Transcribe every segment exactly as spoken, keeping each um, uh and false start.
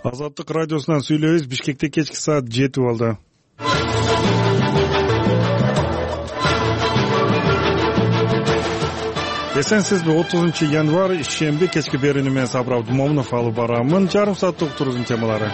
Азаттык радиосунан сүйлөйбүз. Бишкекте кечки саат жети болду. Эсенсизби? отузунчу январь ишемби кечки берүүнү мен Сабыр Абдумомунов алып барамын. Жарым сааттык уктуруубуздун темалары.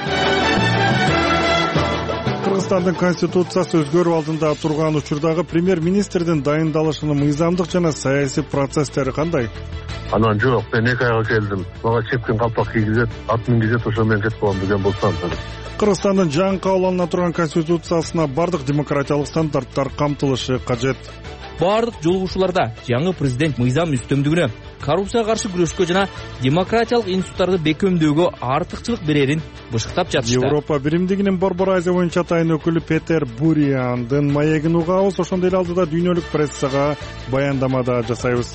Кыргызстандын конституциясы өзгөрүү алдында турган учурдагы премьер-министрдин дайындалышынын мыйзамдык жана саясий процесстери кандай? Анан жок, мен эки айга келдим. Мага чепкен калпак кийгизет, ат мингизет, ошо менен кетип коем деген болсам. Кыргызстандын жаңы кабыл алына турган конституциясына бардык демократиялык стандарттар камтылышы кажет. Бардык жолугушууларда жаңы президент мыйзам үстөмдүгүнө, коррупцияга каршы күрөшкө жана демократиялык институттарды бекемдөөгө артыкчылык берерин бышыктап жатышты. Европа биримдигинин Борбор Азия боюнча атайын өкүлү Петер Буриандын маегин угабыз. Ошондой эле алдыда дүйнөлүк прессага баяндама да жасайбыз.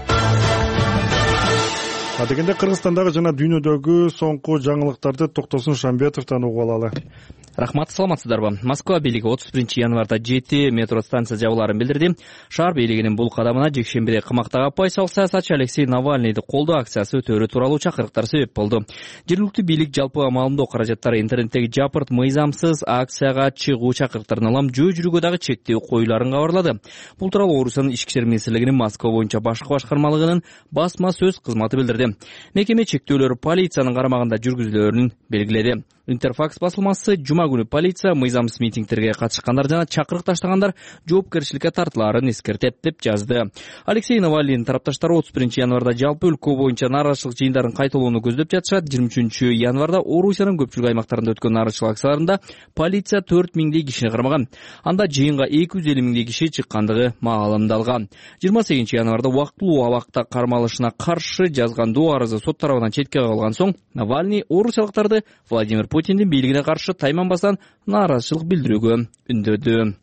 Адегенде Кыргызстандагы жана дүйнөдөгү соңку жаңылыктарды Токтосун Шамбетовдон угуп алалы. Рахмат, саламатсыздарбы? Москва бийлиги отуз биринчи январда жети метро станция жабылаарын билдирди. Шаар бийлигинин бул кадамына жекшембиде камактагы оппозициялык саясатчы Алексей Навальныйды колдоо акциясы өтөөрү тууралуу чакырыктар себеп болду. Жергиликтүү бийлик жалпы маалымдоо каражаттары интернеттеги жапырт мыйзамсыз акцияга чыгуу чакырыктарын улам жөө жүрүүгө дагы чектөө коюларын кабарлады. Бул тууралуу Орусиянын ички ишер министрлигинин Москва боюнча башкы башкармалыгынын басма сөз кызматы билдирди. Мекеме чектөөлөр полициянын карамагында жүргүзүлөөрүн белгиледи. Интерфакс басылмасы жума күнү полиция мыйзамсыз митингтерге катышкандар жана чакырык таштагандар жоопкерчиликке тартылаарын эскертет деп жазды. Алексей Навальныйдын тарапташтары отуз биринчи январда жалпы өлкө боюнча нааразычылык жыйындарын кайталоону көздөп жатышат. жыйырма үчүнчү январда Орусиянын көпчүлүк аймактарында өткөн нааразычылык акцияларында полиция төрт миңдей кишини кармаган. Анда жыйынга эки жүз элүү миңдей киши чыккандыгы маалымдалган. жыйырма сегизинчи январда убактылуу абакта кармалышына каршы жазган доо арызы сот тарабынан четке кагылган соң Навальный орусиялыктарды Владимир Путиндин бийлигине каршы тайманбастан нааразычылык билдирүүгө үндөдү.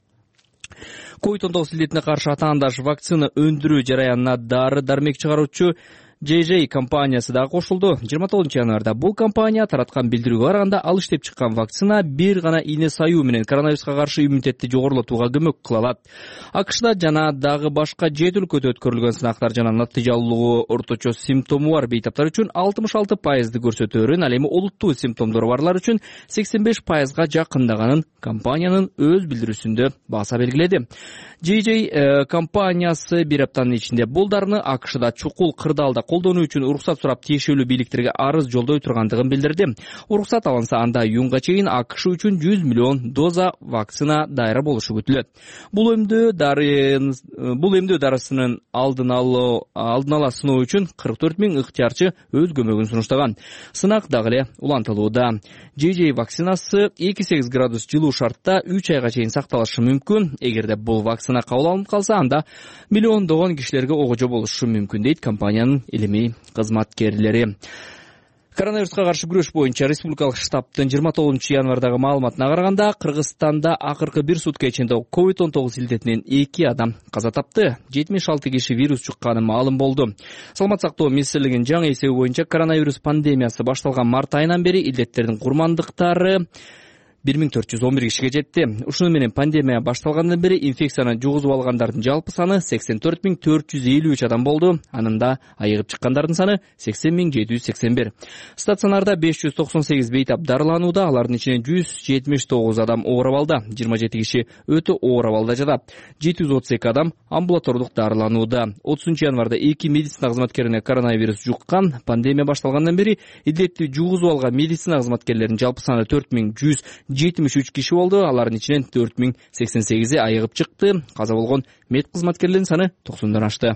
ковид он тогуз илдетине каршы атаандаш вакцина өндүрүү жараянына дары-дармек чыгаруучу джей джей компаниясы да кошулду. жыйырма тогузунчу январда бул компания тараткан билдирүүгө караганда ал иштеп чыккан вакцина бир гана ийне саюу менен коронавируска каршы иммунитетти жогорулатууга көмөк кыла алат. АКШда жана дагы башка жети өлкөдө өткөрүлгөн сынактар жана натыйжалуулугу орточо симптому бар бейтаптар үчүн алтымыш алты пайызды көрсөтөөрүн, ал эми олуттуу симптомдору барлар үчүн сексен беш пайызга жакындаганын компаниянын өз билдирүүсүндө баса белгиледи. джей джей компаниясы бир аптанын ичинде бул дарыны АКШда чукул кырдаалда колдонуу үчүн уруксат сурап тиешелүү бийликтерге арыз жолдой тургандыгын билдирди. Уруксат алынса, анда июнга чейин АКШ үчүн жүз миллион доза вакцина дайыр болушу күтүлөт. Бул эмдөө дары бул эмдөө дарысынын алдын ала алдын ала сыноо үчүн кырк төрт миң ыктыярчы өз көмөгүн сунуштаган. Сынак дагы эле улантылууда. джей джей вакцинасы эки сегиз градус жылуу шартта үч айга чейин сакталышы мүмкүн. Эгерде бул вакцина кабыл алынып калса, анда миллиондогон кишилерге огожо болушу мүмкүн, дейт компаниянын илимий кызматкерлери. Коронавируска каршы күрөш боюнча республикалык штабтын жыйырма тогузунчу январдагы маалыматына караганда, Кыргызстанда акыркы бир сутка ичинде ковид он тогуз илдетинен эки адам каза тапты. жетимиш алты киши вирус жукканы маалым болду. Саламат сактоо министрлигинин жаңы эсеби боюнча коронавирус пандемиясы башталган март айынан бери илдеттердин курмандыктары бир миң төрт жүз он бир кишиге жетти. Ушуну менен пандемия башталгандан бери инфекцияны жугузуп алгандардын жалпы саны сексен төрт миң төрт жүз элүү үч адам болду. Анында айыгып чыккандардын саны сексен миң жети жүз сексен бир. Стационарда беш жүз токсон сегиз бейтап дарыланууда, алардын ичинен жүз жетимиш тогуз адам оор абалда, жыйырма жети киши өтө оор абалда жатат. жети жүз отуз эки адам амбулатордук дарыланууда. отузунчу январда эки медицина кызматкерине коронавирус жуккан. Пандемия башталгандан бери илдетти жугузуп алган медицина кызматкерлеринин жалпы саны төрт миң жүз жетимиш үч киши болду. Алардын ичинен төрт миң сексен сегизи айыгып чыкты. Каза болгон мед кызматкерлеринин саны токсондон ашты.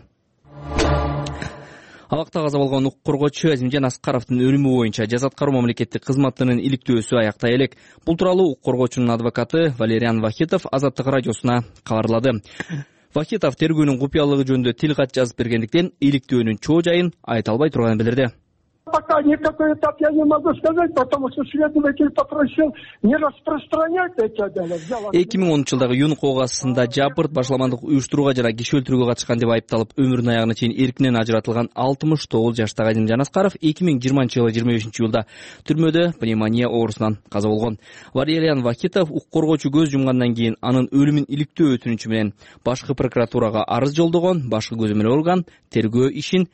Абакта каза болгон укук коргоочу Азимжан Аскаровдун өлүмү боюнча жаза аткаруу мамлекеттик кызматынын иликтөөсү аяктай элек. Бул тууралуу укук коргоочунун адвокаты Валериан Вахитов Азаттык радиосуна кабарлады. Вахитов тергөөнүн купуялыгы жөнүндө тил кат жазып бергендиктен иликтөөнүн чоо жайын айта албай турганын билдирди. Пока никакой этап я не могу сказать, потому что следователь попросил не распространять эти дела. эки миң онунчу жылдагы июнь окугасында жапырт башаламандык уюштурууга жана киши өлтүрүүгө катышкан деп айыпталып, өмүрүнүн аягына чейин эркинен ажыратылган алтымыш тогуз жаштагы Азимжан Аскаров эки миң жыйырманчы жылы жыйырма бешинчи июлда түрмөдө пневмония оорусунан каза болгон. Валериан Вахитов укук коргоочу көз жумгандан кийин анын өлүмүн иликтөө өтүнүчү менен башкы прокуратурага арыз жолдогон. Башкы көзөмөл орган тергөө ишин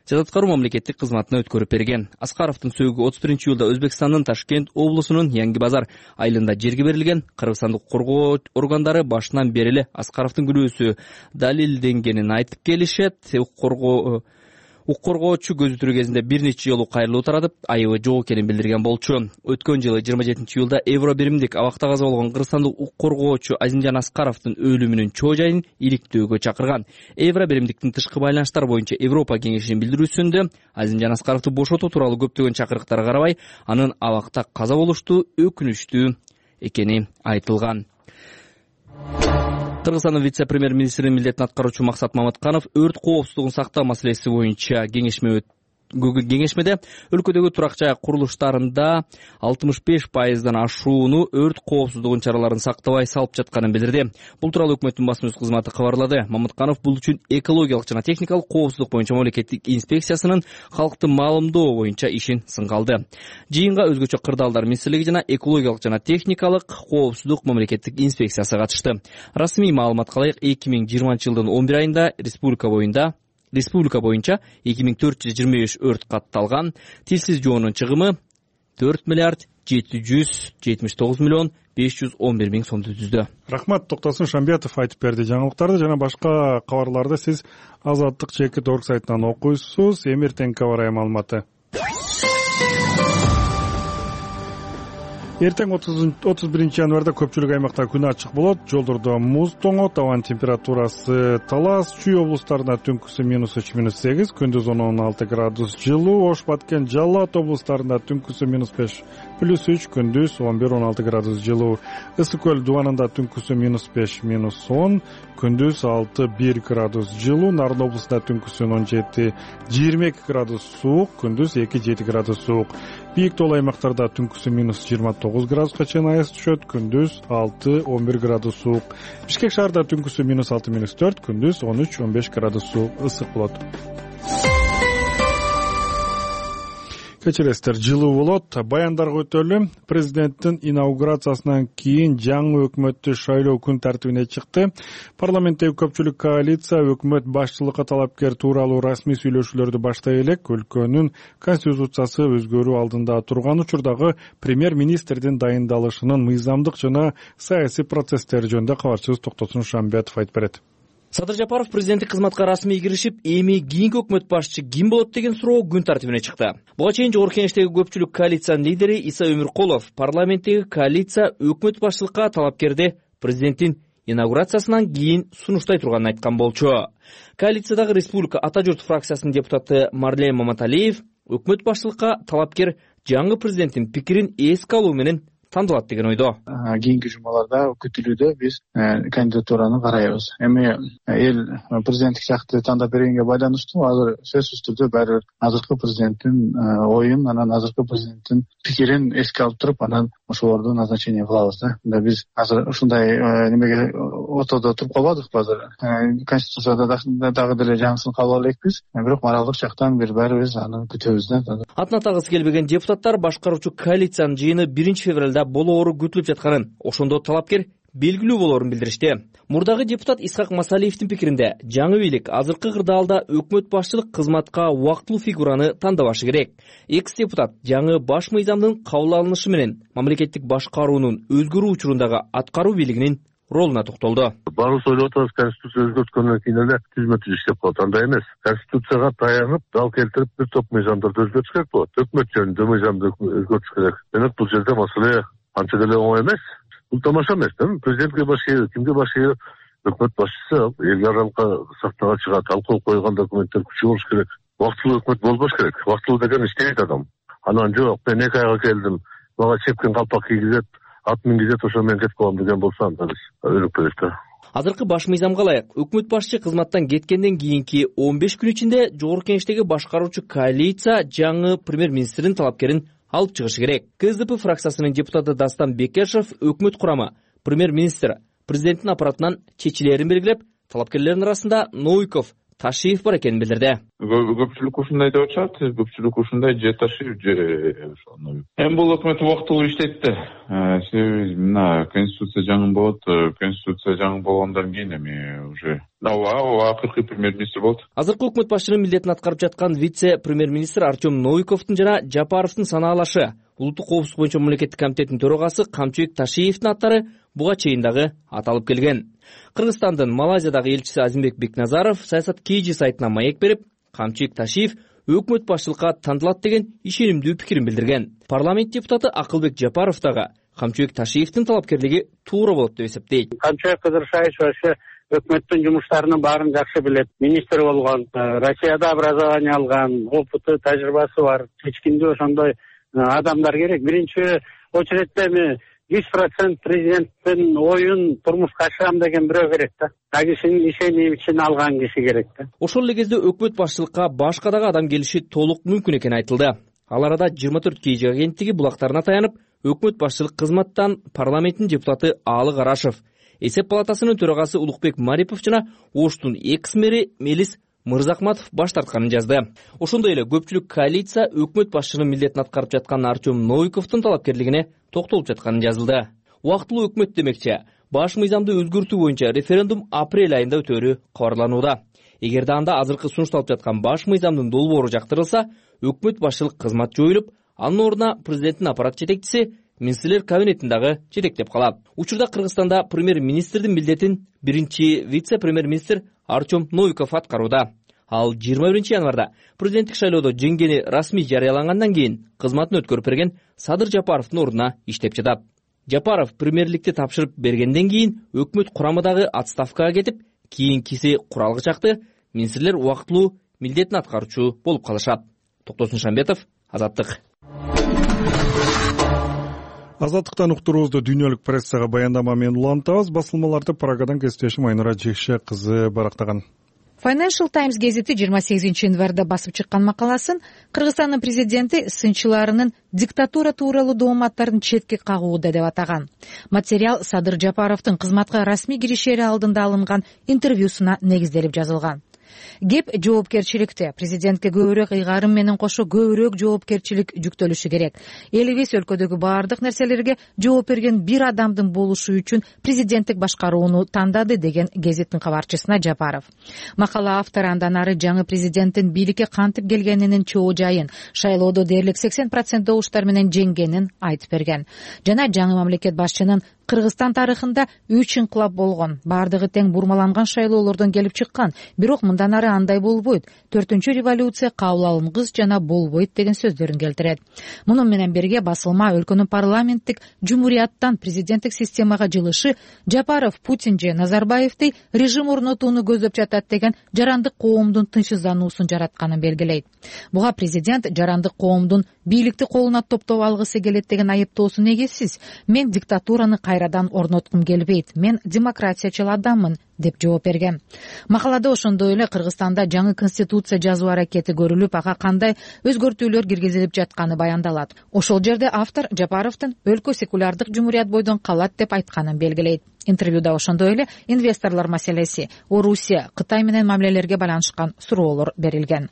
жада аткаруу мамлекеттик кызматына өткөрүп берген. Аскаровдун сөөгү отуз биринчи июлда Өзбекстандын Ташкент облусунун Yangi Bazar айылында жерге берилген. Кыргызстандык коргоо органдары башынан бери эле Аскаровдун күнөөсү далилденгенин айтып келишет. Коргоо Укук коргоочу көзү тирүү кезинде бир нече жолу кайрылуу таратып, айыбы жок экенин билдирген болчу. Өткөн жылы жыйырма жетинчи июлда Евро биримдик абакта каза болгон кыргызстандык укук коргоочу Азимжан Аскаровдун өлүмүнүн чоо жайын иликтөөгө чакырган. Евро биримдиктин тышкы байланыштар боюнча Европа кеңешинин билдирүүсүндө Азимжан Аскаровду бошотуу тууралуу көптөгөн чакырыктарга карабай, анын абакта каза болушту өкүнүчтүү экени айтылган. Кыргызстандын вице-премьер-министринин милдетин аткаруучу Максат Маматканов өрт коопсуздугун сактоо маселеси боюнча кеңешме кеңешмеде өлкөдөгү турак жай курулуштарында алтымыш беш пайыздан ашууну өрт коопсуздугун чараларын сактабай салып жатканын билдирди. Бул тууралуу өкмөттүн басма сөз кызматы кабарлады. Маматканов бул үчүн экологиялык жана техникалык коопсуздук боюнча мамлекеттик инспекциясынын калкты маалымдоо боюнча ишин сынга алды. Жыйынга өзгөчө кырдаалдар министрлиги жана экологиялык жана техникалык коопсуздук мамлекеттик инспекциясы катышты. Расмий маалыматка ылайык эки миң жыйырманчы жылдын он бир айында республика боюнда Республика боюнча эки миң төрт жүз жыйырма беш өрт катталган. Тилсиз жоонун чыгымы төрт миллиард жети жүз жетимиш тогуз миллион беш жүз он бир миң сомду түздү. Рахмат, Токтосун Шамбиятов айтып берди. Жаңылыктарды жана башка кабарларды сиз Азаттык чекит орг сайтынан окуйсуз. Эмиртеңке барай маалыматы. Эртең отуз биринчи январда көпчүлүк аймакта күн ачык болот. Жолдордо муз тоңот, абанын температурасы талас, Чүй облустарында түнкүсү минус үч минус сегиз, күндүз он алты градус жылуу, Ош, Баткен, Жалал Абад облустарында түнкүсү минус беш плюс үч, күндүз он бир он алты градус жылуу. Ысык көл дубанында түнкүсү минус беш минус он, күндүз алты бир градус жылуу. Нарын облусунда түнкүсү он жети жыйырма эки градус суук, күндүз эки жети градус суук. Бийик тоолуу аймактарда түнкүсү минус жыйырма тогуз градуска чейин аяз түшөт, күндүз алты он бир градус суук. Бишкек шаарда түнкүсү минус алты минус төрт, күндүз он үч он беш градус суук, ысык болот. Кечиресиздер, жылуу болот. Баяндарга өтөлү. Президенттин инаугурациясынан кийин жаңы өкмөттү шайлоо күн тартибине чыкты. Парламенттеги көпчүлүк коалиция өкмөт башчылыкка талапкер тууралуу расмий сүйлөшүүлөрдү баштай элек өлкөнүн конституциясы өзгөрүү алдында турган учурдагы премьер-министрдин дайындалышынын мыйзамдык жана саясий процесстери жөнүндө кабарчыбыз Токтосун Шамбиятов айтып берет. Садыр Жапаров президенттик кызматка расмий киришип, эми кийинки өкмөт башчысы ким болот деген суроо күн тартибине чыкты. Буга чейин жогорку кеңештеги көпчүлүк коалициянын лидери Иса Өмүркулов парламенттеги коалиция өкмөт башчылыкка талапкерди президенттин инаугурациясынан кийин сунуштай турганын айткан болчу. Коалициядагы Республика Ата журт фракциясынын депутаты Марлен Маматалиев өкмөт башчылыкка талапкер жаңы президенттин пикирин эске алуу менен тандалат деген ойдо. Кийинки жумаларда күтүлүүдө биз кандидатураны карайбыз. Эми эл президенттик жакты тандап бергенге байланыштуу азыр сөзсүз түрдө баары азыркы президенттин оюн, анан азыркы президенттин пикирин эске алып туруп, анан ошолорду назначение кылабыз да. Биз азыр ушундай немеге отодо туруп калбадыкпы азыр. Конституцияда дагы деле жаңысын кабыл ала элекпиз. Бирок моралдык жактан бир баарыбыз аны күтөбүз да. Атына тагысы келбеген депутаттар башкаруучу коалициянын жыйыны биринчи февралда болоору күтүлүп жатканын, ошондо талапкер белгилүү болоорун билдиришти. Мурдагы депутат Исхак Масалиевдин пикиринде жаңы бийлик азыркы кырдаалда өкмөт башчылык кызматка убактылуу фигураны тандабашы керек. Экс-депутат жаңы баш мыйзамдын кабыл алынышы менен мамлекеттик башкаруунун өзгөрүү учурундагы аткаруу бийлигинин ролуна токтолду. Баарыбыз ойлоп атабыз, конституция өзгөрткөндөн кийин эле түзмөтү иштеп калат. Андай эмес. Конституцияга таянып, дал келтирип бир топ мыйзамдарды өзгөртүш керек болот. Өкмөт жөнүндө мыйзамды өзгөртүш керек. Демек бул жерде маселе анча деле оңой эмес. Бул тамаша эмес, да? Президентке баш ийүү, кимге баш ийүү? Өкмөт башчысы эл аралыкка сахнага чыгат, ал кол койгон документтер күчү болуш керек. Убактылуу өкмөт болбош керек. Убактылуу деген иштейт адам. Анан жок, мен эки айга келдим, мага чепкен калпак кийгизет, ат мингизет, ошо мен кетип калам деген болсо анда биз өлүп кетет да. Азыркы баш мыйзамга ылайык өкмөт башчы кызматтан кеткенден кийинки он беш күн ичинде жогорку кеңештеги башкаруучу коалиция жаңы премьер-министрдин талапкерин алып чыгышы керек. КСДП фракциясынын депутаты Дастан Бекешев өкмөт курамы премьер-министр президенттин аппаратынан чечилерин белгилеп, талапкерлердин арасында Новиков Ташиев бар экенин билдирди. Көпчүлүк ушундай деп атышат, көпчүлүк ушундай же Ташиев же ошону. Эми бул өкмөт убактылуу иштейт да. Себеби мына конституция жаңы болот, конституция жаңы болгондон кийин эми уже ооба акыркы премьер-министр болот. Азыркы өкмөт башчынын милдетин аткарып жаткан вице-премьер-министр Артем Новиковдун жана Жапаровдун санаалашы Улуттук коопсуздук боюнча мамлекеттик комитеттин төрагасы Камчыбек Ташиевдин аттары буга чейин дагы аталып келген. Кыргызстандын Малайзиядагы элчиси Азимбек Бекназаров саясат kg сайтына маек берип, Камчыбек Ташиев өкмөт башчылыкка тандалат деген ишенимдүү пикирин билдирген. Парламент депутаты Акылбек Жапаров дагы Камчыбек Ташиевдин талапкерлиги туура болот деп эсептейт. Камчыбек Кыдыршаевич ошо өкмөттүн жумуштарынын баарын жакшы билет. Министр болгон, Россияда образование алган, опыты, тажрыйбасы бар. Эч кимде ошондой адамдар керек. Биринчи очередте эми жүз процент президенттин оюн турмушка ашырам деген бирөө керек да. А кишинин ишенимин алган киши керек да. Ошол эле кезде өкмөт башчылыкка башка дагы адам келиши толук мүмкүн экени айтылды. Ал арада жыйырма төрт kg агенттиги булактарына таянып, өкмөт башчылык кызматтан парламенттин депутаты Аалы Карашев, эсеп палатасынын төрагасы Улукбек Марипов жана Оштун экс-мэри Мелис Мырзахматов баш тартканын жазды. Ошондой эле көпчүлүк коалиция өкмөт башчынын милдетин аткарып жаткан Артем Новиковдун талапкерлигине токтолуп жатканын жазылды. Убактылуу өкмөт демекчи, баш мыйзамды өзгөртүү боюнча референдум апрель айында өтөөрү кабарланууда. Эгерде анда азыркы сунушталып жаткан баш мыйзамдын долбоору жактырылса, өкмөт башчылык кызмат жоюлуп, анын ордуна президенттин аппарат жетекчиси министрлер кабинетин дагы жетектеп калат. Учурда Кыргызстанда премьер-министрдин милдетин биринчи вице-премьер-министр Артем Новиков аткарууда. Ал жыйырма биринчи январда президенттик шайлоодо жеңгени расмий жарыялангандан кийин кызматын өткөрүп берген Садыр Жапаровдун ордуна иштеп жатат. Жапаров премьерликти тапшырып бергенден кийин өкмөт курамы дагы отставкага кетип, кийинкиси куралгы чакты министрлер убактылуу милдетин аткаруучу болуп калышат. Токтосун Шамбетов, Азаттык. Азаттыктан уктуруубузду дүйнөлүк прессага баяндама менен улантабыз. Басылмаларды Прагадан кесиптешим Айнура Жекше кызы барактаган. Financial Times гезити жыйырма сегизинчи январда басып чыккан макаласын Кыргызстандын президенти сынчыларынын диктатура тууралуу дооматтарын четке кагууда деп атаган. Материал Садыр Жапаровдун кызматка расмий киришери алдында алынган интервьюсуна негизделип жазылган. Кеп жоопкерчиликте президентке көбүрөөк ыйгарым менен кошо көбүрөөк жоопкерчилик жүктөлүшү керек. Элибиз өлкөдөгү баардык нерселерге жооп берген бир адамдын болушу үчүн президенттик башкарууну тандады деген гезиттин кабарчысына Жапаров. Макала автору андан ары жаңы президенттин бийликке кантип келгенинин чоо жайын, шайлоодо дээрлик сексен процент добуштар менен жеңгенин айтып берген. Жана жаңы мамлекет башчынын Кыргызстан тарыхында үч инкылап болгон, бардыгы тең бурмаланган шайлоолордон келип чыккан, бирок мындан ары андай болбойт. Төртүнчү революция кабыл алынгыс жана болбойт деген сөздөрүн келтирет. Муну менен бирге басылма өлкөнүн парламенттик жумурияттан президенттик системага жылышы Жапаров Путин же Назарбаевди режим орнотууну көздөп жатат деген жарандык коомдун тынчсыздануусун жаратканын белгилейт. Буга президент жарандык коомдун бийликти колуна топтоп алгысы келет деген айыптоосу негизсиз. Мен диктатураны кайрадан орноткум келбейт, мен демократиячыл адаммын деп жооп берген. Макалада ошондой эле Кыргызстанда жаңы конституция жазуу аракети көрүлүп, ага кандай өзгөртүүлөр киргизилип жатканы баяндалат. Ошол жерде автор Жапаровдун өлкө секулярдык жумурият бойдон калат деп айтканын белгилейт. Интервьюда ошондой эле инвесторлор маселеси, Орусия, Кытай менен мамилелерге байланышкан суроолор берилген.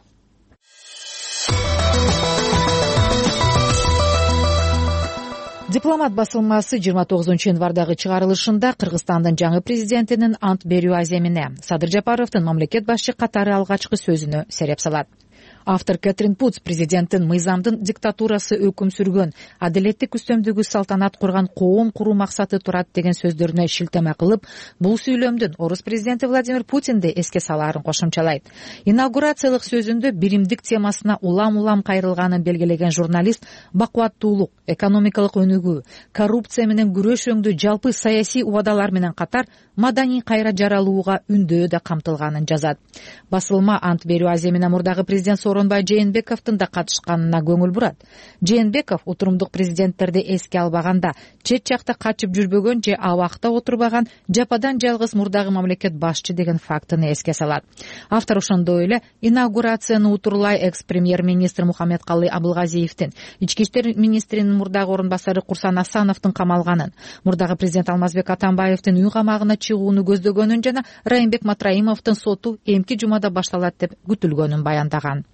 Дипломат басылмасы жыйырма тогузунчу январдагы чыгарылышында Кыргызстандын жаңы президентинин ант берүү аземине, Садыр Жапаровдун мамлекет башчы катары алгачкы сөзүнө сереп салат. Автор Кэтрин Путс президенттин мыйзамдын диктатурасы өкүм сүргөн, адилеттик үстөмдүгү салтанат курган коом куруу максаты турат деген сөздөрүнө шилтеме кылып, бул сүйлөмдүн орус президенти Владимир Путинди эске салаарын кошумчалайт. Инаугурациялык сөзүндө биримдик темасына улам-улам кайрылганын белгилеген журналист бакубаттуулук, экономикалык өнүгүү, коррупция менен күрөш өңдүү жалпы саясий убадалар менен катар маданий кайра жаралууга үндөө да камтылганын жазат. Басылма ант берүү аземине мурдагы президент Сооронбай Жээнбековдун да катышканына көңүл бурат. Жээнбеков отурумдук президенттерди эске албаганда, чет жакта качып жүрбөгөн же абакта отурбаган жападан жалгыз мурдагы мамлекет башчы деген фактыны эске салат. Автор ошондой эле инаугурацияны утурлай экс-премьер-министр Мухаммедкалый Абылгазиевдин, ички иштер министринин мурдагы орун басары Курсан Асановдун камалганын, мурдагы президент Алмазбек Атамбаевдин үй камагына чыгууну көздөгөнүн жана Райымбек Матраимовдун соту эмки жумада башталат деп күтүлгөнүн баяндаган.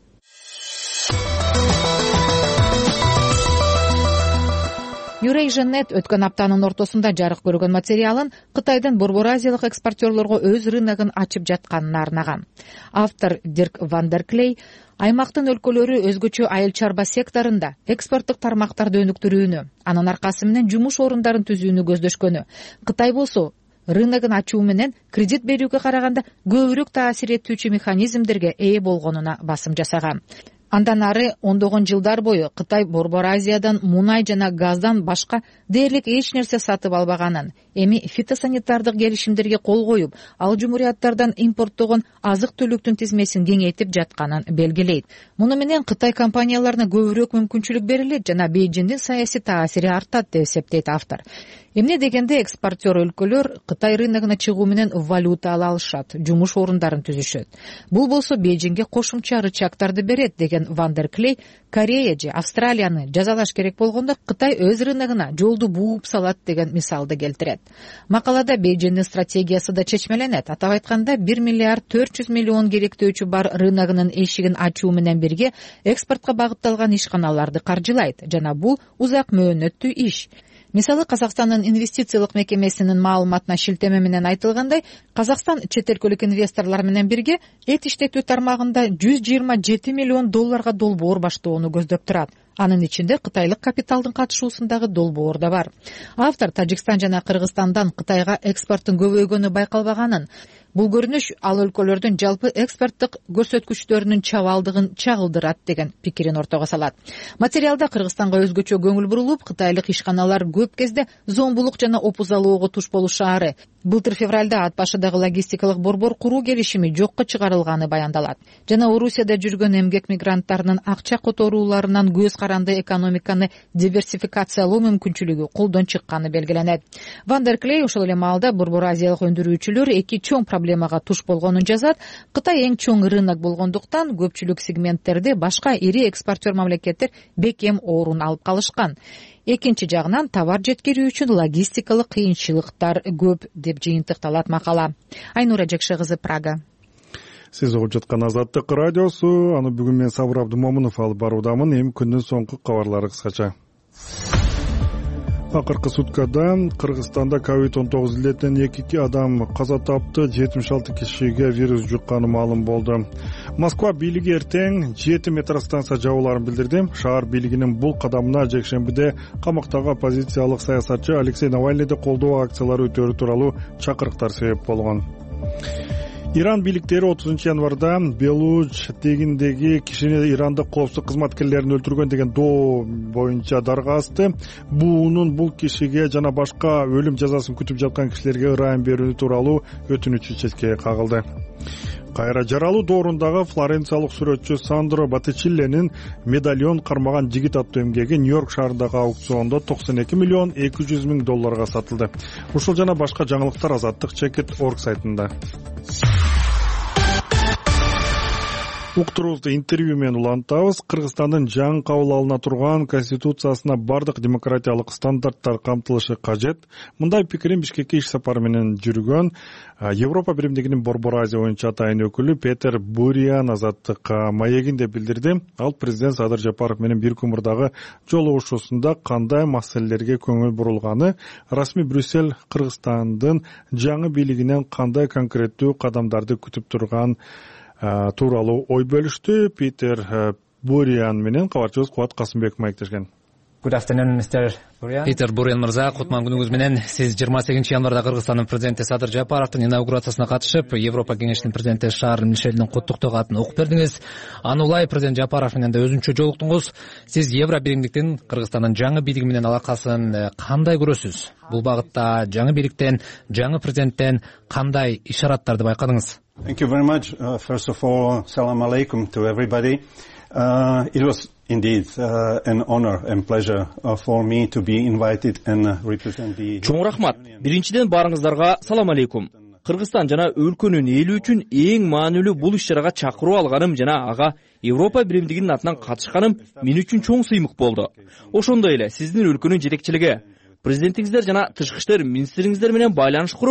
Eurasian.net өткөн аптанын ортосунда жарык көргөн материалын Кытайдын Борбор Азиялык экспортерлорго өз рыногун ачып жатканына арнаган. Автор Дирк Вандерклей аймактын өлкөлөрү өзгөчө айыл чарба секторунда экспорттук тармактарды өнүктүрүүнү, анын аркасы менен жумуш орундарын түзүүнү көздөшкөнү, Кытай болсо рыногун ачуу менен кредит берүүгө караганда көбүрөөк таасир этүүчү механизмдерге ээ болгонуна басым жасаган. Андан ары ондогон жылдар бою Кытай Борбор Азиядан мунай жана газдан башка дээрлик эч нерсе сатып албаганын, эми фитосанитардык келишимдерге кол коюп, ал жумурияттардан импорттогон азык-түлүктүн тизмесин кеңейтип жатканын белгилейт. Муну менен Кытай компанияларына көбүрөөк мүмкүнчүлүк берилет жана Бейжиңдин саясий таасири артат деп эсептейт автор. Эмне дегенде экспортер өлкөлөр Кытай рыногуна чыгуу менен валюта ала алышат, жумуш орундарын түзүшөт. Бул болсо Бейжиңге кошумча рычагтарды берет деген Вандерклей, Корея же Австралияны жазалаш керек болгондо Кытай өз рыногуна жолду бууп салат деген мисалды келтирет. Макалада Бейжиңдин стратегиясы да чечмеленет. Атап айтканда бир миллиард төрт жүз миллион керектөөчү бар рыногунун эшигин ачуу менен бирге экспортко багытталган ишканаларды каржылайт жана бул узак мөөнөттүү иш. Мисалы, Казакстандын инвестициялык мекемесинин маалыматына шилтеме менен айтылгандай, Казакстан чет өлкөлүк инвесторлор менен бирге эт иштетүү тармагында жүз жыйырма жети миллион долларга долбоор баштоону көздөп турат. Анын ичинде кытайлык капиталдын катышуусундагы долбоор да бар. Автор Тажикстан жана Кыргызстандан Кытайга экспорттун көбөйгөнү байкалбаганын, бул көрүнүш ал өлкөлөрдүн жалпы экспорттук көрсөткүчтөрүнүн чабалдыгын чагылдырат деген пикирин ортого салат. Материалда Кыргызстанга өзгөчө көңүл бурулуп, кытайлык ишканалар көп кезде зомбулук жана опузалоого туш болушаары, былтыр февралда ат башыдагы логистикалык борбор куруу келишими жокко чыгарылганы баяндалат. Жана Орусияда жүргөн эмгек мигранттарынын акча которууларынан көз каранды экономиканы диверсификациялоо мүмкүнчүлүгү колдон чыкканы белгиленет. Вандерклей ошол эле маалда Борбор Азиялык өндүрүүчүлөр эки чоң проблемага туш болгонун жазат. Кытай эң чоң рынок болгондуктан көпчүлүк сегменттерде башка ири экспортер мамлекеттер бекем орун алып калышкан. Экинчи жагынан товар жеткирүү үчүн логистикалык кыйынчылыктар көп деп жыйынтыкталат макала. Айнура Жекши кызы, Прага. Сиз угуп жаткан Азаттык радиосу, аны бүгүн мен Сабыр Абдымомунов алып баруудамын. Эми күндүн соңку кабарлары кыскача. Акыркы суткада Кыргызстанда ковид он тогуз илетинен эки адам каза тапты, жетимиш алты кишиге вирус жукканы маалым болду. Москва бийлиги эртең жети метро станция жабууларын билдирди. Шаар бийлигинин бул кадамына жекшембиде камактагы оппозициялык саясатчы Алексей Навальныйды колдоо акциялары өтөрү тууралуу чакырыктар себеп болгон. Иран бийликтери отузунчу январда Белуч тегиндеги кишини Ирандык коопсуздук кызматкерлерин өлтүргөн деген доо боюнча дарга асты. Буунун бул кишиге жана башка өлүм жазасын күтүп жаткан кишилерге ырайым берүү тууралуу өтүнүчү четке кагылды. Кайра жаралуу доорундагы флоренциялык сүрөтчү Сандро Боттичеллинин медальон кармаган жигит аттуу эмгеги Нью-Йорк шаарындагы аукциондо токсон эки миллион эки жүз миң долларга сатылды. Ушул жана башка жаңылыктар Азаттык чекит точка орг сайтында. Уктуруубузду интервью менен улантабыз. Кыргызстандын жаңы кабыл алына турган конституциясына бардык демократиялык стандарттар камтылышы кажет. Мындай пикирин Бишкекке иш сапары менен жүргөн Европа биримдигинин Борбор Азия боюнча атайын өкүлү Петер Буриан Азаттык маегинде билдирди. Ал президент Садыр Жапаров менен бир күн мурдагы жолугушуусунда кандай маселелерге көңүл бурулганы, расмий Брюссель Кыргызстандын жаңы бийлигинен кандай конкреттүү кадамдарды күтүп турган тууралуу ой бөлүштү. Питер Буриан менен кабарчыбыз Кубат Касымбек маектешкен. Good afternoon, мистер Буриан. Питер Буриан мырза, кутман күнүңүз менен. Сиз жыйырма сегизинчи январда Кыргызстандын президенти Садыр Жапаровдун инаугурациясына катышып, Европа кеңешинин президенти Шарль Мишелдин куттуктоо катын окуп бердиңиз. Аны улай президент Жапаров менен да өзүнчө жолуктуңуз. Сиз Евро биримдиктин Кыргызстандын жаңы бийлиги менен алакасын кандай көрөсүз? Бул багытта жаңы бийликтен, жаңы президенттен кандай ишараттарды байкадыңыз? Thank you very much. Uh, first of all, salam alaikum to everybody. Uh, it was indeed uh, an honor and pleasure uh, for me to be invited and uh, represent the... Чоң рахмат. Биринчиден барыңыздарга салам алейкум. Кыргызстан жана өлкөнүн эли үчүн эң маанилүү бул иш-чарага чакыруу алганым жана ага Европа биримдигинин атынан катышканым мен үчүн чоң сыймык болду. Ошондой эле сиздин өлкөнүн жетекчилиги, президентиңиздер жана тышкы иштер министриңиздер менен байланыш куруп,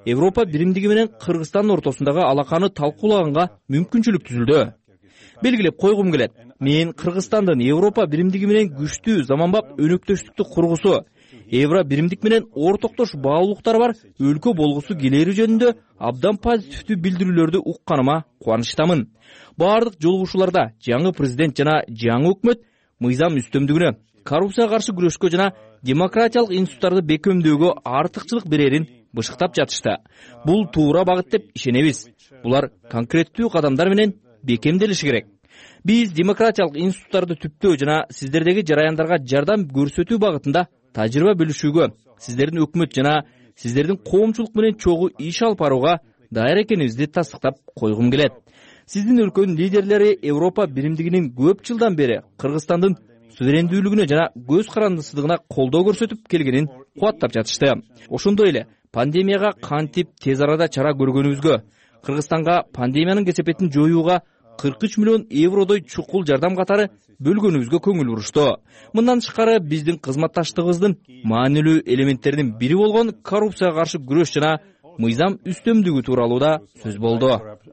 Европа биримдиги менен Кыргызстандын ортосундагы алаканы талкуулаганга мүмкүнчүлүк түзүлдү. Белгилеп койгум келет. Мен Кыргызстандын Европа биримдиги менен күчтүү заманбап өнөктөштүктү кургусу, Евро биримдик менен ортоктош баалуулуктары бар өлкө болгусу келери жөнүндө абдан позитивдүү билдирүүлөрдү укканыма кубанычтамын. Бардык жолугушууларда жаңы президент жана жаңы өкмөт мыйзам үстөмдүгүнө, коррупцияга каршы күрөшкө жана демократиялык институттарды бекемдөөгө артыкчылык берерин бышыктап жатышты. Бул туура багыт деп ишенебиз. Булар конкреттүү кадамдар менен бекемделиши керек. Биз демократиялык институттарды түптөө жана сиздердеги жараяндарга жардам көрсөтүү багытында тажрыйба бөлүшүүгө, сиздердин өкмөт жана сиздердин коомчулук менен чогуу иш алып барууга даяр экенибизди тастыктап койгум келет. Сиздин өлкөнүн лидерлери Европа биримдигинин көп жылдан бери Кыргызстандын суверендүүлүгүнө жана көз карандысыздыгына колдоо көрсөтүп келгенин кубаттап жатышты. Ошондой эле пандемияга кантип тез арада чара көргөнүбүзгө, Кыргызстанга пандемиянын кесепетин жоюуга кырк үч миллион евродой чукул жардам катары бөлгөнүбүзгө көңүл бурушту. Мындан тышкары биздин кызматташтыгыбыздын маанилүү элементтеринин бири болгон коррупцияга каршы күрөш жана мыйзам үстөмдүгү тууралуу да сөз болду.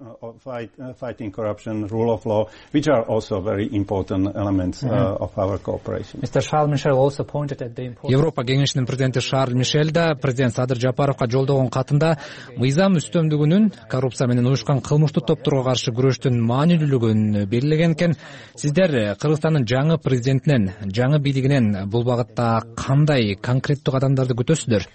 Европа кеңешинин президенти Шарль Мишель да президент Садыр Жапаровго жолдогон катында мыйзам үстөмдүгүнүн коррупция менен уюшкан кылмыштуу топторго каршы күрөштүн маанилүүлүгүн белгилеген экен. Сиздер Кыргызстандын жаңы президентинен, жаңы бийлигинен бул багытта кандай конкреттүү кадамдарды күтөсүздөр?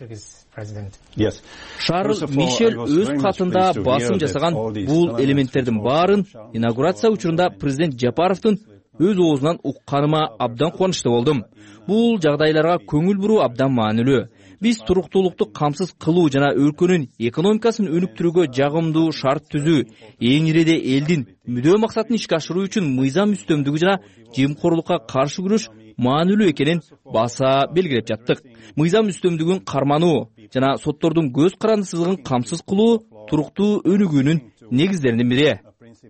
Шарль Мишель өз катында басым жасаган бул элементтердин баарын инаугурация учурунда президент Жапаровдун өз оозунан укканыма абдан кубанычтуу болдум. Бул жагдайларга көңүл буруу абдан маанилүү. Биз туруктуулукту камсыз кылуу жана өлкөнүн экономикасын өнүктүрүүгө жагымдуу шарт түзүү, эң ириде элдин мүдөө максатын ишке ашыруу үчүн мыйзам үстөмдүгү жана жемкорлукка каршы күрөш маанилүү экенин баса белгилеп жаттык. Мыйзам үстөмдүгүн кармануу жана соттордун көз карандысыздыгын камсыз кылуу туруктуу өнүгүүнүн негиздеринин бири.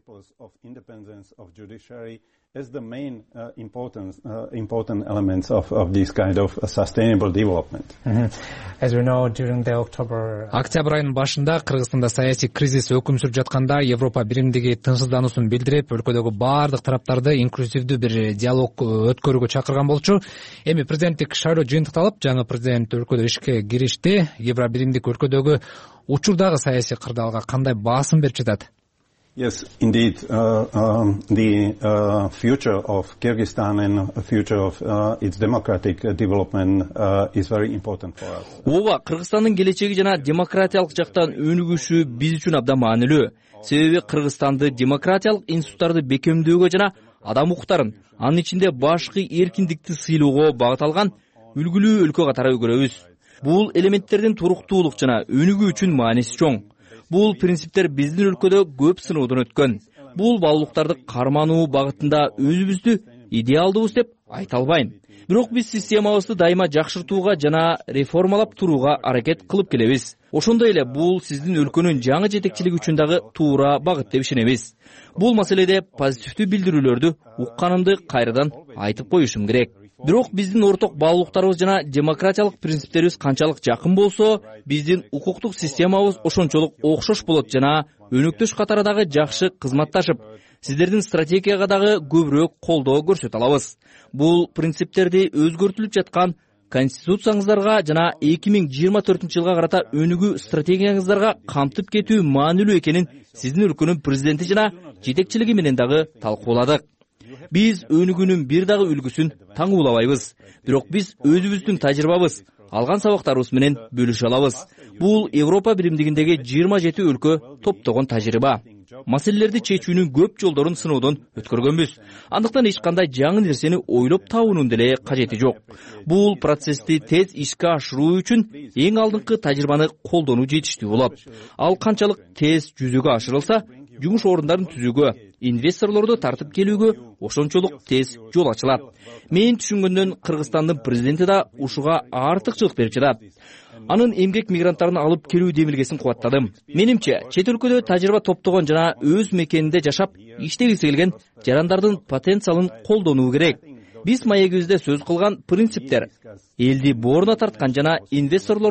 Is the main uh, important uh, important elements of of this kind of sustainable development. Mm-hmm. As we know, during the October Октябрь айынын башында Кыргызстанда саясий кризис өкүм сүрүп жатканда Европа биримдиги тынчсыздануусун билдирип, өлкөдөгү баардык тараптарды инклюзивдүү бир диалог өткөрүүгө чакырган болчу. Эми президенттик шайлоо жыйынтыкталып, жаңы президент өлкөдө ишке киришти. Евро биримдик өлкөдөгү учурдагы саясий кырдаалга кандай басым берип жатат? Yes, indeed. Uh, um, the uh, future of Kyrgyzstan and the future of uh, its democratic uh, development uh, is very important for us. Ооба, Кыргызстандын келечеги жана демократиялык жактан өнүгүшү биз үчүн абдан маанилүү. Себеби Кыргызстанды демократиялык институттарды бекемдөөгө жана адам укуктарын, анын ичинде башкы эркиндикти сыйлоого багыт алган үлгүлүү өлкө катары көрөбүз. Бул элементтердин туруктуулук жана өнүгүү үчүн мааниси чоң. Бул принциптер биздин өлкөдө көп сыноодон өткөн. Бул баалуулуктарды кармануу багытында өзүбүздү идеалдуубуз деп айта албайм. Бирок биз системабызды дайыма жакшыртууга жана реформалап турууга аракет кылып келебиз. Ошондой эле бул сиздин өлкөнүн жаңы жетекчилиги үчүн дагы туура багыт деп ишенебиз. Бул маселеде позитивдүү билдирүүлөрдү укканымды кайрадан айтып коюшум керек. Бирок биздин орток баалуулуктарыбыз жана демократиялык принциптерибиз канчалык жакын болсо, биздин укуктук системабыз ошончолук окшош болот жана өнөктөш катары дагы жакшы кызматташып, сиздердин стратегияга дагы көбүрөөк колдоо көрсөтө алабыз. Бул принциптерди өзгөртүлүп жаткан конституцияңыздарга жана эки миң жыйырма төртүнчү жылга карата өнүгүү стратегияңыздарга камтып кетүү маанилүү экенин сиздин өлкөнүн президенти жана жетекчилиги менен дагы талкууладык. Биз өнүгүүнүн бир дагы үлгүсүн таңуулабайбыз. Бирок биз өзүбүздүн тажрыйбабыз, алган сабактарыбыз менен бөлүшө алабыз. Бул Европа биримдигиндеги жыйырма жети өлкө топтогон тажрыйба. Маселелерди чечүүнүн көп жолдорун сыноодон өткөргөнбүз. Андыктан эч кандай жаңы нерсени ойлоп табуунун деле кажети жок. Бул процессти тез ишке ашыруу үчүн эң алдыңкы тажрыйбаны колдонуу жетиштүү болот. Ал канчалык тез жүзөгө ашырылса, жумуш орундарын түзүүгө, инвесторлорду тартып келүүгө ошончолук тез жол ачылат. Мен түшүнгөндөн Кыргызстандын президенти да ушуга артыкчылык берип жатат. Анын эмгек мигранттарын алып келүү демилгесин кубаттадым. Менимче, чет өлкөдө тажрыйба топтогон жана өз мекенинде жашап, иштегиси келген жарандардын потенциалын колдонуу керек. Биз маегибизде сөз кылган принциптер элди бооруна тарткан жана инвесторлорду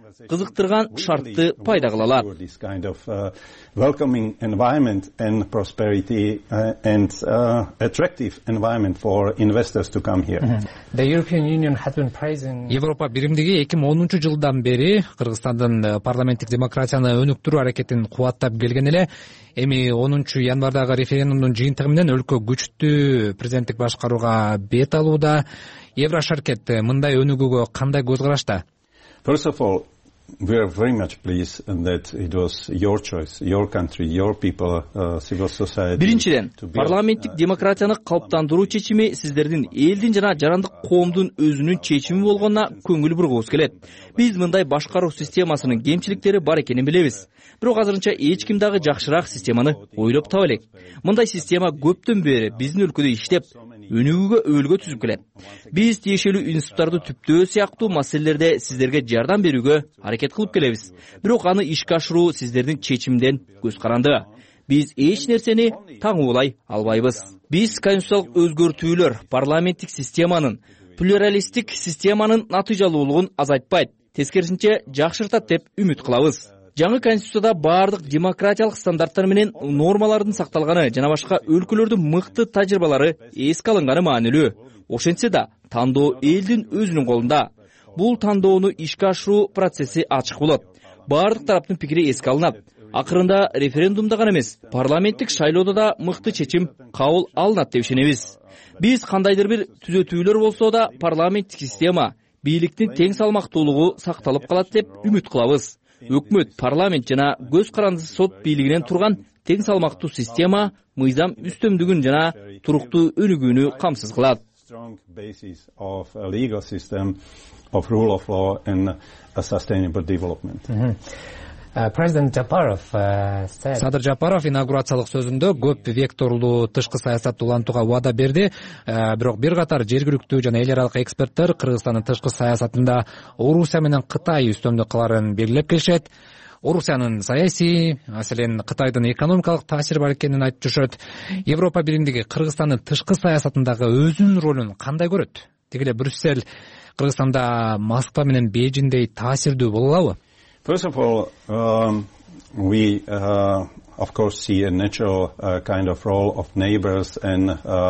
кызыктырган шартты пайда кыла алат. Welcoming environment and prosperity uh, and uh, attractive environment for investors to come here. The European Union has been praising. Европа биримдиги эки миң онунчу жылдан бери Кыргызстандын парламенттик демократияны өнүктүрүү аракетин кубаттап келген эле. Эми онунчу январдагы референдумдун жыйынтыгы менен өлкө күчтүү президенттик башкарууга бет алууда. Еврошаркет мындай өнүгүүгө кандай көз карашта? First of all, we are very much pleased that it was your choice, your country, your people, uh, civil society. Биринчиден, парламенттик демократияны калыптандыруу чечими сиздердин элдин жана жарандык коомдун өзүнүн чечими болгонуна көңүл бургубуз келет. Биз мындай башкаруу системасынын кемчиликтери бар экенин билебиз. Бирок азырынча эч ким дагы жакшыраак системаны ойлоп таба элек. Мындай система көптөн бери биздин өлкөдө иштеп, өнүгүүгө өбөлгө түзүп келет. Биз тиешелүү институттарды түптөө сыяктуу маселелерде сиздерге жардам берүүгө аракет кылып келебиз. Бирок аны ишке ашыруу сиздердин чечимден көз каранды. Биз эч нерсени таңуулай албайбыз. Биз конституциялык өзгөртүүлөр парламенттик системанын, плюралисттик системанын натыйжалуулугун азайтпайт, тескерисинче жакшыртат деп үмүт кылабыз. Жаңы конституцияда баардык демократиялык стандарттар менен нормалардын сакталганы жана башка өлкөлөрдүн мыкты тажрыйбалары эске алынганы маанилүү. Ошентсе да, тандоо элдин өзүнүн колунда. Бул тандоону ишке ашыруу процесси ачык болот. Баардык тараптын пикири эске алынат. Акырында референдумда гана эмес, парламенттик шайлоодо да мыкты чечим кабыл алынат деп ишенебиз. Биз кандайдыр бир түзөтүүлөр болсо да парламенттик система, бийликтин тең салмактуулугу сакталып калат деп үмүт кылабыз. Өкмөт, парламент жана көз карандысы сот бийлигинен турган тең салмактуу система мыйзам үстөмдүгүн жана туруктуу өнүгүүнү камсыз кылат. Strong basis of a legal system of rule of law and a sustainable development. Президент Жапаров said. Садыр Жапаров инаугурациялык сөзүндө көп векторлуу тышкы саясатты улантууга убада берди. Бирок бир катар жергиликтүү жана эл аралык эксперттер Кыргызстандын тышкы саясатында Орусия менен Кытай үстөмдүк кыларын белгилеп келишет. Орусиянын саясий, маселен Кытайдын экономикалык таасири бар экенин айтып жүрүшөт. Европа биримдиги Кыргызстандын тышкы саясатындагы өзүнүн ролун кандай көрөт? Тигиле Брюссель Кыргызстанда Москва менен Бейжиңдей таасирдүү боло алабы? First of all, um, we uh, of course see a natural uh, kind of role of neighbors and uh,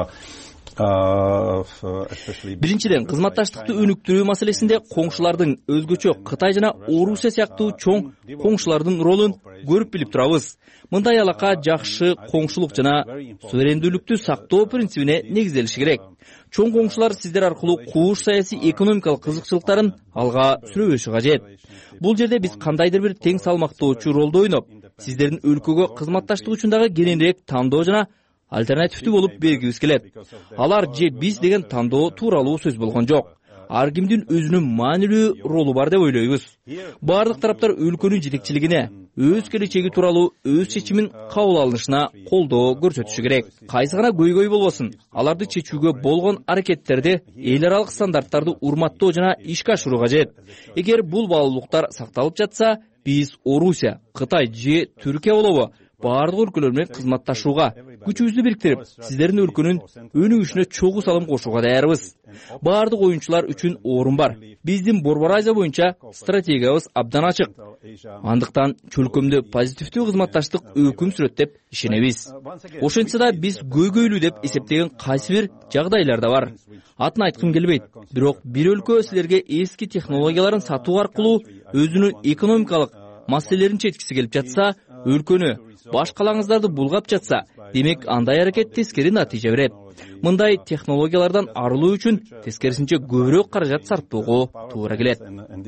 Биринчиден, кызматташтыкты өнүктүрүү маселесинде коңшулардын өзгөчө Кытай жана Орусия сыяктуу чоң коңшулардын ролун көрүп билип турабыз. Мындай алака жакшы коңшулук жана суверендүүлүктү сактоо принцибине негизделиши керек. Чоң коңшулар сиздер аркылуу кууш саясий экономикалык кызыкчылыктарын алга сүрөбөшү кажет. Бул жерде биз кандайдыр бир тең салмактоочу ролду ойноп, сиздердин өлкөгө кызматташтык үчүн дагы кененирээк тандоо жана альтернативдүү болуп бергибиз келет. Алар же биз деген тандоо тууралуу сөз болгон жок. Ар кимдин өзүнүн маанилүү ролу бар деп ойлойбуз. Баардык тараптар өлкөнүн жетекчилигине, өз келечеги тууралуу өз чечимин кабыл алынышына колдоо көрсөтүшү керек. Кайсы гана көйгөй болбосун, аларды чечүүгө болгон аракеттерди эл аралык стандарттарды урматтоо жана ишке ашыруу кажет. Эгер бул баалуулуктар сакталып жатса, биз Орусия, Кытай же Түркия болобу баардык өлкөлөр менен кызматташууга, күчүбүздү бириктирип, сиздердин өлкөнүн өнүгүшүнө чогуу салым кошууга даярбыз. Баардык оюнчулар үчүн орун бар. Биздин Борбор Азия боюнча стратегиябыз абдан ачык. Андыктан чөлкөмдө позитивдүү кызматташтык өкүм сүрөт деп ишенебиз. Ошентсе да биз көйгөйлүү деп эсептеген кайсы бир жагдайлар да бар. Атын айткым келбейт. Бирок бир өлкө силерге эски технологияларын сатуу аркылуу өзүнүн экономикалык маселелерин чечкиси келип жатса, өлкөнү башкалаңыздарды булгап жатса, демек андай аракет тескери натыйжа берет. Мындай технологиялардан арылуу үчүн тескерисинче көбүрөөк каражат сарптоого туура келет.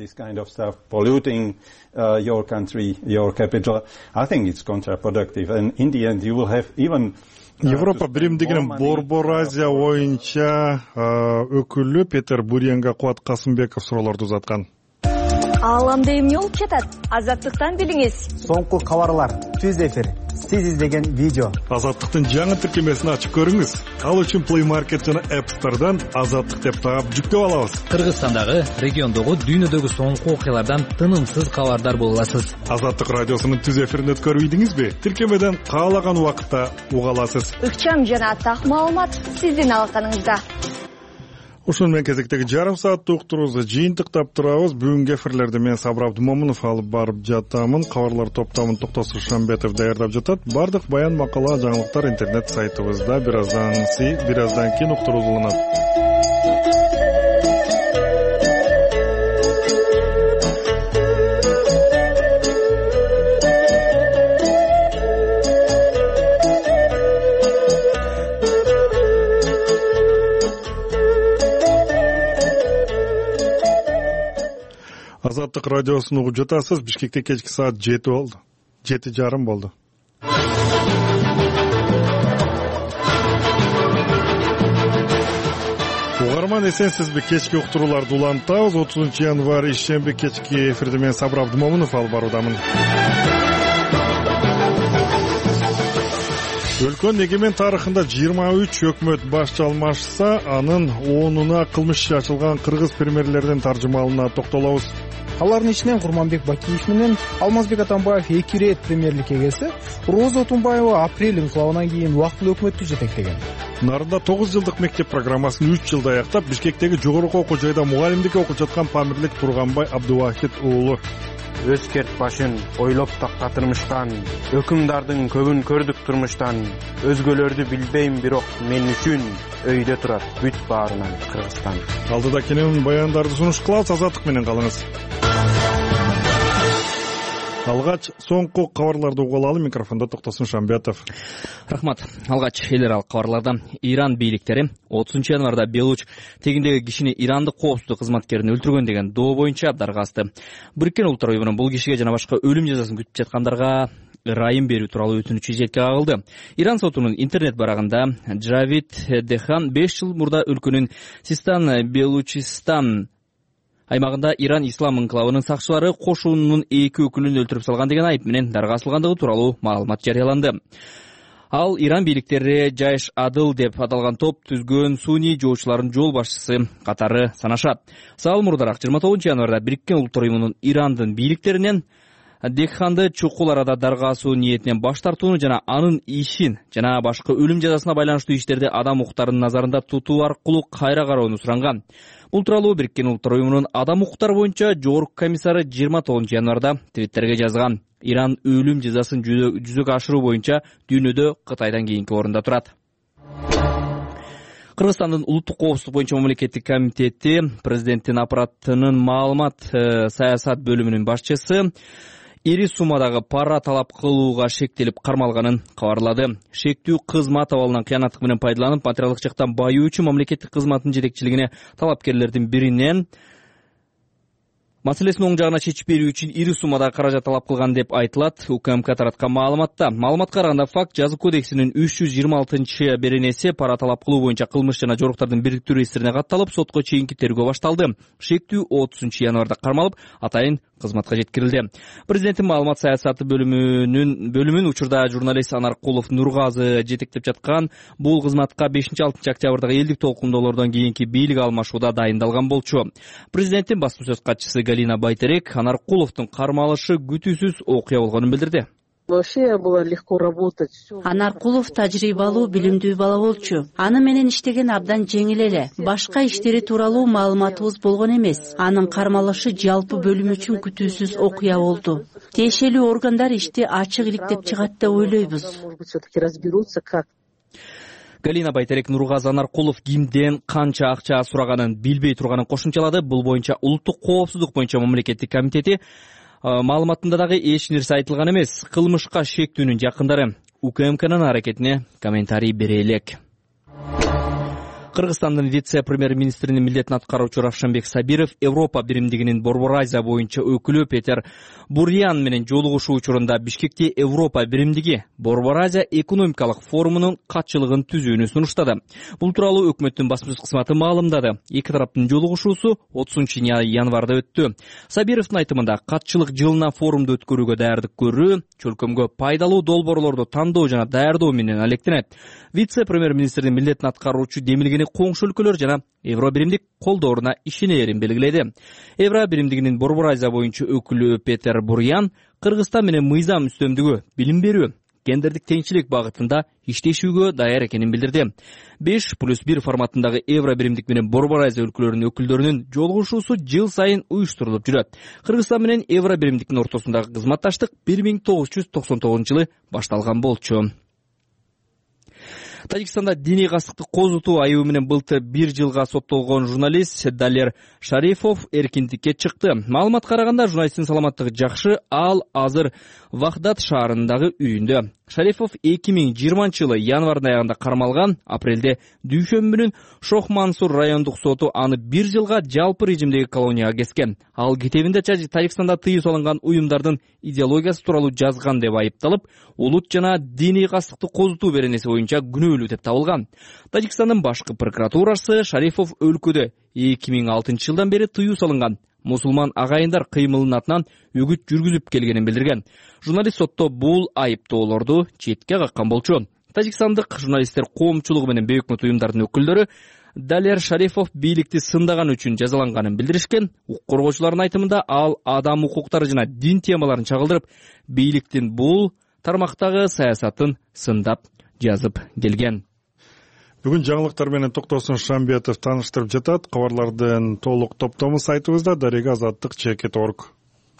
Европа биримдигинин Борбор Азия боюнча өкүлү Петер Буренга Кубат Касымбеков суроолорду узаткан. Ааламда эмне болуп жатат? Азаттыктан билиңиз. Соңку кабарлар, түз эфир, сиз издеген видео. Азаттыктын жаңы тиркемесин ачып көрүңүз. Ал үчүн Play Market жана App Store'дан Азаттык деп таап жүктөп алабыз. Кыргызстандагы, региондогу, дүйнөдөгү соңку окуялардан тынымсыз кабардар боло аласыз. Азаттык радиосунун түз эфирин өткөрүп ийдиңизби? Тиркемеден каалаган убакытта уга аласыз. Ыкчам жана так маалымат сиздин алаканыңызда. Ушун менен кезектеги жарым сааттык уктуруубузду жыйынтыктап турабыз. Бүгүнкү эфирлерди мен Сабыр Абдымомунов алып барып жатамын. Кабарлар топтомун Токтосур Шамбетов даярдап жатат. Бардык баян, макала, жаңылыктар интернет сайтыбызда. Бир аздан бир аздан кийин уктуруубуз уланат. Азаттык радиосун угуп жатасыз. Бишкекте кечки саат жети болду. Жети жарым болду. Угарман, эсенсизби? Кечки уктурууларды улантабыз. отузунчу январь ишемби кечки эфирде мен Сабыр Абдымомунов алып баруудамын. Өлкөнүн эгемен тарыхында жыйырма үч өкмөт башчы алмашса, анын онуна кылмыш иши ачылган кыргыз премьерлердин таржымалына токтолобуз. Алардын ичинен Курманбек Бакиев менен Алмазбек Атамбаев эки ирет премьерлик эгеси, Роза Отунбаева апрель инкылабынан кийин убактылуу өкмөттү жетектеген. Нарында тогуз жылдык мектеп программасын үч жылда аяктап, Бишкектеги жогорку окуу жайда мугалимдикке окуп жаткан Памирлик Турганбай Абдубахит уулу. Өзкерт башын ойлоп тактатырмыштан, өкүмдардын көбүн көрдүк турмуштан, өзгөлөрдү билбейм, бирок мен үчүн өйдө турат бүт баарынан Кыргызстан. Алдыда кенен баяндарды сунуш кылабыз, азаттык менен калыңыз. Алгач соңку кабарларды угуп алалы. Микрофондо Токтосун Шамбетов. Рахмат. Алгач элер ал кабарларда Иран бийликтери отузунчу январда Белуч тегиндеги кишини ирандык коопсуздук кызматкерин өлтүргөн деген доо боюнча дарга асты. Бириккен Улуттар уюмунун бул кишиге жана башка өлүм жазасын күтүп жаткандарга ырайым берүү тууралуу өтүнүчү четке кагылды. Иран сотунун интернет барагында Джавид Дехан беш жыл мурда өлкөнүн Систан Белучистан аймагында Иран ислам инкылабынын сакчылары кошунунун эки өкүлүн өлтүрүп салган деген айып менен дарга асылгандыгы тууралуу маалымат жарыяланды. Ал Иран бийликтери Жайш Адыл деп аталган топ түзгөн суний жоочулардын жол башчысы катары санашат. Саал мурдараак жыйырма тогузунчу январда Бириккен Улуттар уюмунун Ирандын бийликтеринен Деханды чукул арада дарга асуу ниетинен баш тартууну жана анын ишин жана башка өлүм жазасына байланыштуу иштерди адам укуктарынын назарында тутуу аркылуу кайра кароону суранган. Бул тууралуу Бириккен Улуттар уюмунун адам укуктары боюнча жогорку комиссары жыйырма тогузунчу январда Твиттерге жазган. Иран өлүм жазасын жүзөгө ашыруу боюнча дүйнөдө Кытайдан кийинки орунда турат. Кыргызстандын улуттук коопсуздук боюнча мамлекеттик комитети президенттин аппаратынын маалымат саясат бөлүмүнүн башчысы ири суммадагы пара талап кылууга шектелип кармалганын кабарлады. Шектүү кызмат абалынан кыянаттык менен пайдаланып, материалдык жактан баюучу мамлекеттик кызматтын жетекчилигине талапкерлердин биринен маселесин оң жагына чечип берүү үчүн ири суммада каражат талап кылган деп айтылат. УКМК тараткан маалыматта. Маалыматка караганда факт жаза кодексинин үч жүз жыйырма алтынчы беренеси пара талап кылуу боюнча кылмыш жана жоруктардын бириктирүү реестрине катталып, сотко чейинки тергөө башталды. Шектүү отузунчу январда кармалып, атайын кызматка жеткирилди. Президенттин маалымат саясаты бөлүмүнүн бөлүмүн учурда журналист Анаркулов Нургазы жетектеп жаткан. Бул кызматка бешинчи алтынчы октябрдагы элдик толкундоолордон кийинки бийлик алмашууда дайындалган болчу. Президенттин басма сөз катчысы Галина Байтерек Анаркуловдун кармалышы күтүүсүз окуя болгонун билдирди. Вообще было легко работать. Анаркулов тажрыйбалуу, билимдүү бала болчу. Аны менен иштеген абдан жеңил эле. Башка иштери тууралуу маалыматыбыз болгон эмес. Анын кармалышы жалпы бөлүм үчүн күтүүсүз окуя болду. Тиешелүү органдар ишти ачык иликтеп чыгат деп ойлойбуз. Галина Байтерек Нургазы Анаркулов кимден канча акча сураганын билбей турганын кошумчалады. Бул боюнча улуттук коопсуздук боюнча мамлекеттик комитети маалыматында дагы эч нерсе айтылган эмес. Кылмышка шектүүнүн жакындары УКМКнын аракетине комментарий бере элек. Кыргызстандын вице-премьер-министринин милдетин аткаруучу Равшанбек Сабиров Европа биримдигинин Борбор Азия боюнча өкүлү Петер Бурьян менен жолугушуу учурунда Бишкекте Европа биримдиги Борбор Азия экономикалык форумунун катчылыгын түзүүнү сунуштады. Бул тууралуу өкмөттүн басма сөз кызматы маалымдады. Эки тараптын жолугушуусу отузунчу январда өттү. Сабировдун айтымында катчылык жылына форумду өткөрүүгө даярдык көрүү, чөлкөмгө пайдалуу долбоорлорду тандоо жана даярдоо менен алектенет. Вице-премьер-министрдин милдетин аткаруучу демилгени коңшу өлкөлөр жана Евро биримдик колдооруна ишенерин белгиледи. Евро биримдигинин Борбор Азия боюнча өкүлү Петер Бурьян Кыргызстан менен мыйзам үстөмдүгү, билим берүү, гендердик теңчилик багытында иштешүүгө даяр экенин билдирди. беш плюс бир форматындагы Евро биримдик менен Борбор Азия өлкөлөрүнүн өкүлдөрүнүн жолугушуусу жыл сайын уюштурулуп жүрөт. Кыргызстан менен Евро биримдиктин ортосундагы кызматташтык бир миң тогуз жүз токсон тогузунчу жылы башталган болчу. Тажикстанда диний кастыкты козутуу айыбы менен былтыр бир жылга соттолгон журналист Далер Шарифов эркиндикке чыкты. Маалыматка караганда журналисттин саламаттыгы жакшы, ал азыр Вахдат шаарындагы үйүндө. Шарифов эки миң жыйырманчы жылы январдын аягында кармалган. Апрелде дүйшөмбүнүн Шох Мансур райондук соту аны бир жылга жалпы режимдеги колонияга kesкен. Ал китебинде Тажикстанда тыюу салынган уюмдардын идеологиясы тууралуу жазган деп айыпталып, улут жана диний кастыкты козутуу беренеси боюнча күнөөлүү деп табылган. Тажикстандын башкы прокуратурасы Шарифов өлкөдө эки миң алтынчы жылдан бери тыюу салынган мусулман агайындар кыймылынын атынан үгүт жүргүзүп келгенин билдирген. Журналист сотто бул айыптоолорду четке каккан болчу. Тажикстандык журналисттер коомчулугу менен бейөкмөт уюмдардын өкүлдөрү Далер Шарифов бийликти сындаган үчүн жазаланганын билдиришкен. Укук коргоочулардын айтымында ал адам укуктары жана дин темаларын чагылдырып, бийликтин бул тармактагы саясатын сындап жазып келген. Бүгүн жаңылыктар менен Токтосун Шамбетов тааныштырып жатат. Кабарлардын толук топтому сайтыбызда дарега азаттык чекит точка орг.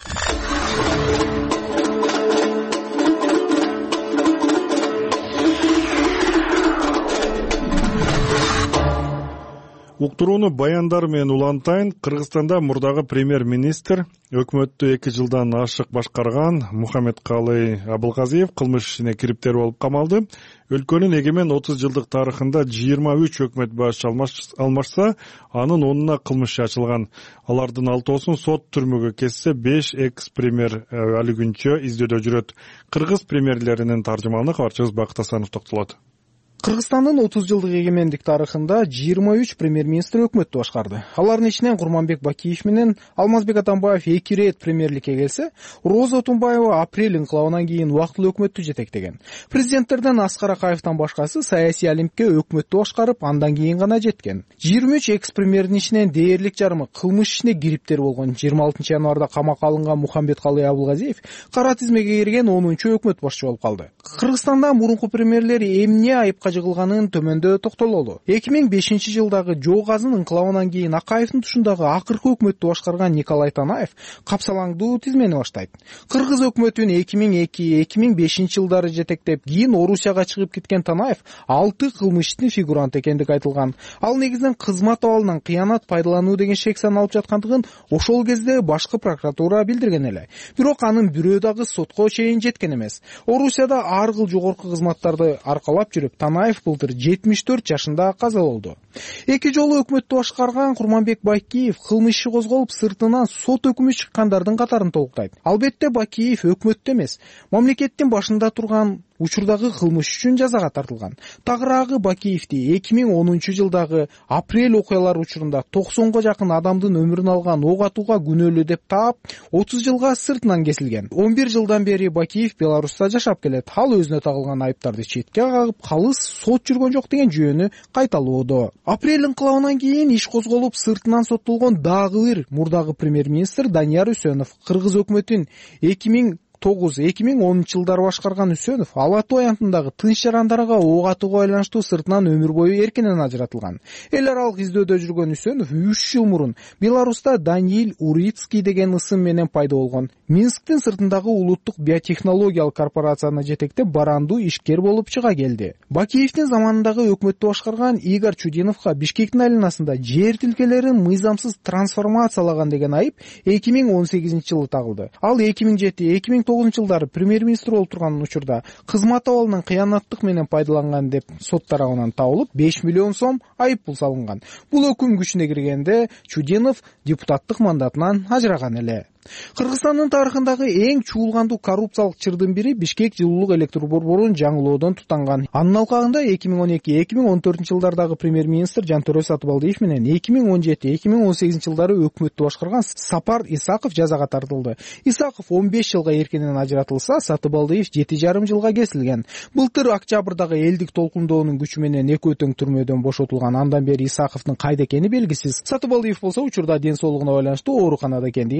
Уктурууну баяндар менен улантайын. Кыргызстанда мурдагы премьер-министр өкмөттү эки жылдан ашык башкарган Мухаммедкалый Абылгазиев кылмыш ишине кириптер болуп камалды. Өлкөнүн эгемен отуз жылдык тарыхында жыйырма үч өкмөт баш алмашса, анын онуна кылмыш ачылган. Алардын алтоосун сот түрмөгө кессе, беш экс-премьер али күнчө издөөдө жүрөт. Кыргыз премьерлеринин таржыманы кабарчыбыз Бакыт Асанов токтолот. Кыргызстандын отуз жылдык эгемендик тарыхында жыйырма үч премьер-министр өкмөттү башкарды. Алардын ичинен Курманбек Бакиев менен Алмазбек Атамбаев эки ирет премьерликке келсе, Роза Отунбаева апрель инкылабынан кийин убактылуу өкмөттү жетектеген. Президенттерден Аскар Акаевдин башкасы саясий алимтке өкмөттү башкарып, андан кийин гана жеткен. жыйырма үч экс-премьердин ичинен дээрлик жарымы кылмыш ишине кириптер болгон. жыйырма алтынчы январда камакка алынган Мухаммедкалый Абылгазиев кара тизмеге кирген онунчу өкмөт башчы болуп калды. Кыргызстанда мурунку премьерлер эмне айыпка жыгылганын төмөндө токтололу. эки миң бешинчи жылдагы Жоо Казын инкылабынан кийин Акаевдин тушундагы акыркы өкмөттү башкарган Николай Танаев капсалаңдуу тизмени баштайт. Кыргыз өкмөтүн эки миң эки эки миң бешинчи жылдары жетектеп, кийин Орусияга чыгып кеткен Танаев алты кылмыш иштин фигуранты экендиги айтылган. Ал негизинен кызмат абалынан кыянат пайдалануу деген шек саналып жаткандыгын ошол кезде башкы прокуратура билдирген эле. Бирок анын бирөө дагы сотко чейин жеткен эмес. Орусияда ар кыл жогорку кызматтарды аркалап жүрүп, Танаев былтыр жетимиш төрт жашында каза болду. Эки жолу өкмөттү башкарган Курманбек Бакиев кылмыш иши козголуп, сыртынан сот өкүмү чыккандардын катарын толуктайт. Албетте Бакиев өкмөттө эмес, мамлекеттин башында турган учурдагы кылмыш үчүн жазага тартылган. Тагыраагы Бакиевди эки миң онунчу жылдагы апрель окуялары учурунда токсонго жакын адамдын өмүрүн алган ок атууга күнөөлүү деп таап, отуз жылга сыртынан кесилген. он бир жылдан бери Бакиев Беларуста жашап келет. Ал өзүнө тагылган айыптарды четке кагып, калыс сот жүргөн жок деген жүйөнү кайталоодо. Апрель инкылабынан кийин иш козголуп, сыртынан соттолгон дагы бир мурдагы премьер-министр Данияр Үсөнов. Кыргыз өкмөтүн эки миң тогуз эки миң онунчу жылдары башкарган Үсөнов Ала Атуу аянтындагы тынч жарандарга ок атууга байланыштуу сыртынан өмүр бою эркинен ажыратылган. Эл аралык издөөдө жүргөн Үсөнов үч жыл мурун Беларуста Даниил Урицкий деген ысым менен пайда болгон. Минсктин сыртындагы улуттук биотехнологиялык корпорацияны жетектеп, барандуу ишкер болуп чыга келди. Бакиевдин заманындагы өкмөттү башкарган Игорь Чудиновго Бишкектин айланасында жер тилкелерин мыйзамсыз трансформациялаган деген айып эки миң он сегизинчи жылы тагылды. Ал эки миң жети эки миң тогузунчу жылдары премьер-министр болуп турган учурда кызмат абалынан кыянаттык менен пайдаланган деп сот тарабынан табылып, беш миллион сом айып пул салынган. Бул өкүм күчүнө киргенде Чудинов депутаттык мандатынан ажыраган эле. Кыргызстандын тарыхындагы эң чуулгандуу коррупциялык чырдын бири Бишкек жылуулук электр борборун жаңылоодон тутанган. Анын алкагында эки миң он эки эки миң он төртүнчү жылдардагы премьер-министр Жантөрө Сатыбалдиев менен эки миң он жети эки миң он сегизинчи жылдары өкмөттү башкарган Сапар Исаков жазага тартылды. Исаков он беш жылга эркинен ажыратылса, Сатыбалдиев жети жарым жылга кесилген. Былтыр октябрдагы элдик толкундоонун күчү менен экөө тең түрмөдөн бошотулган. Андан бери Исаковдун кайда экени белгисиз. Сатыбалдиев болсо учурда ден соолугуна байланыштуу ооруканада экендиги кабарланды.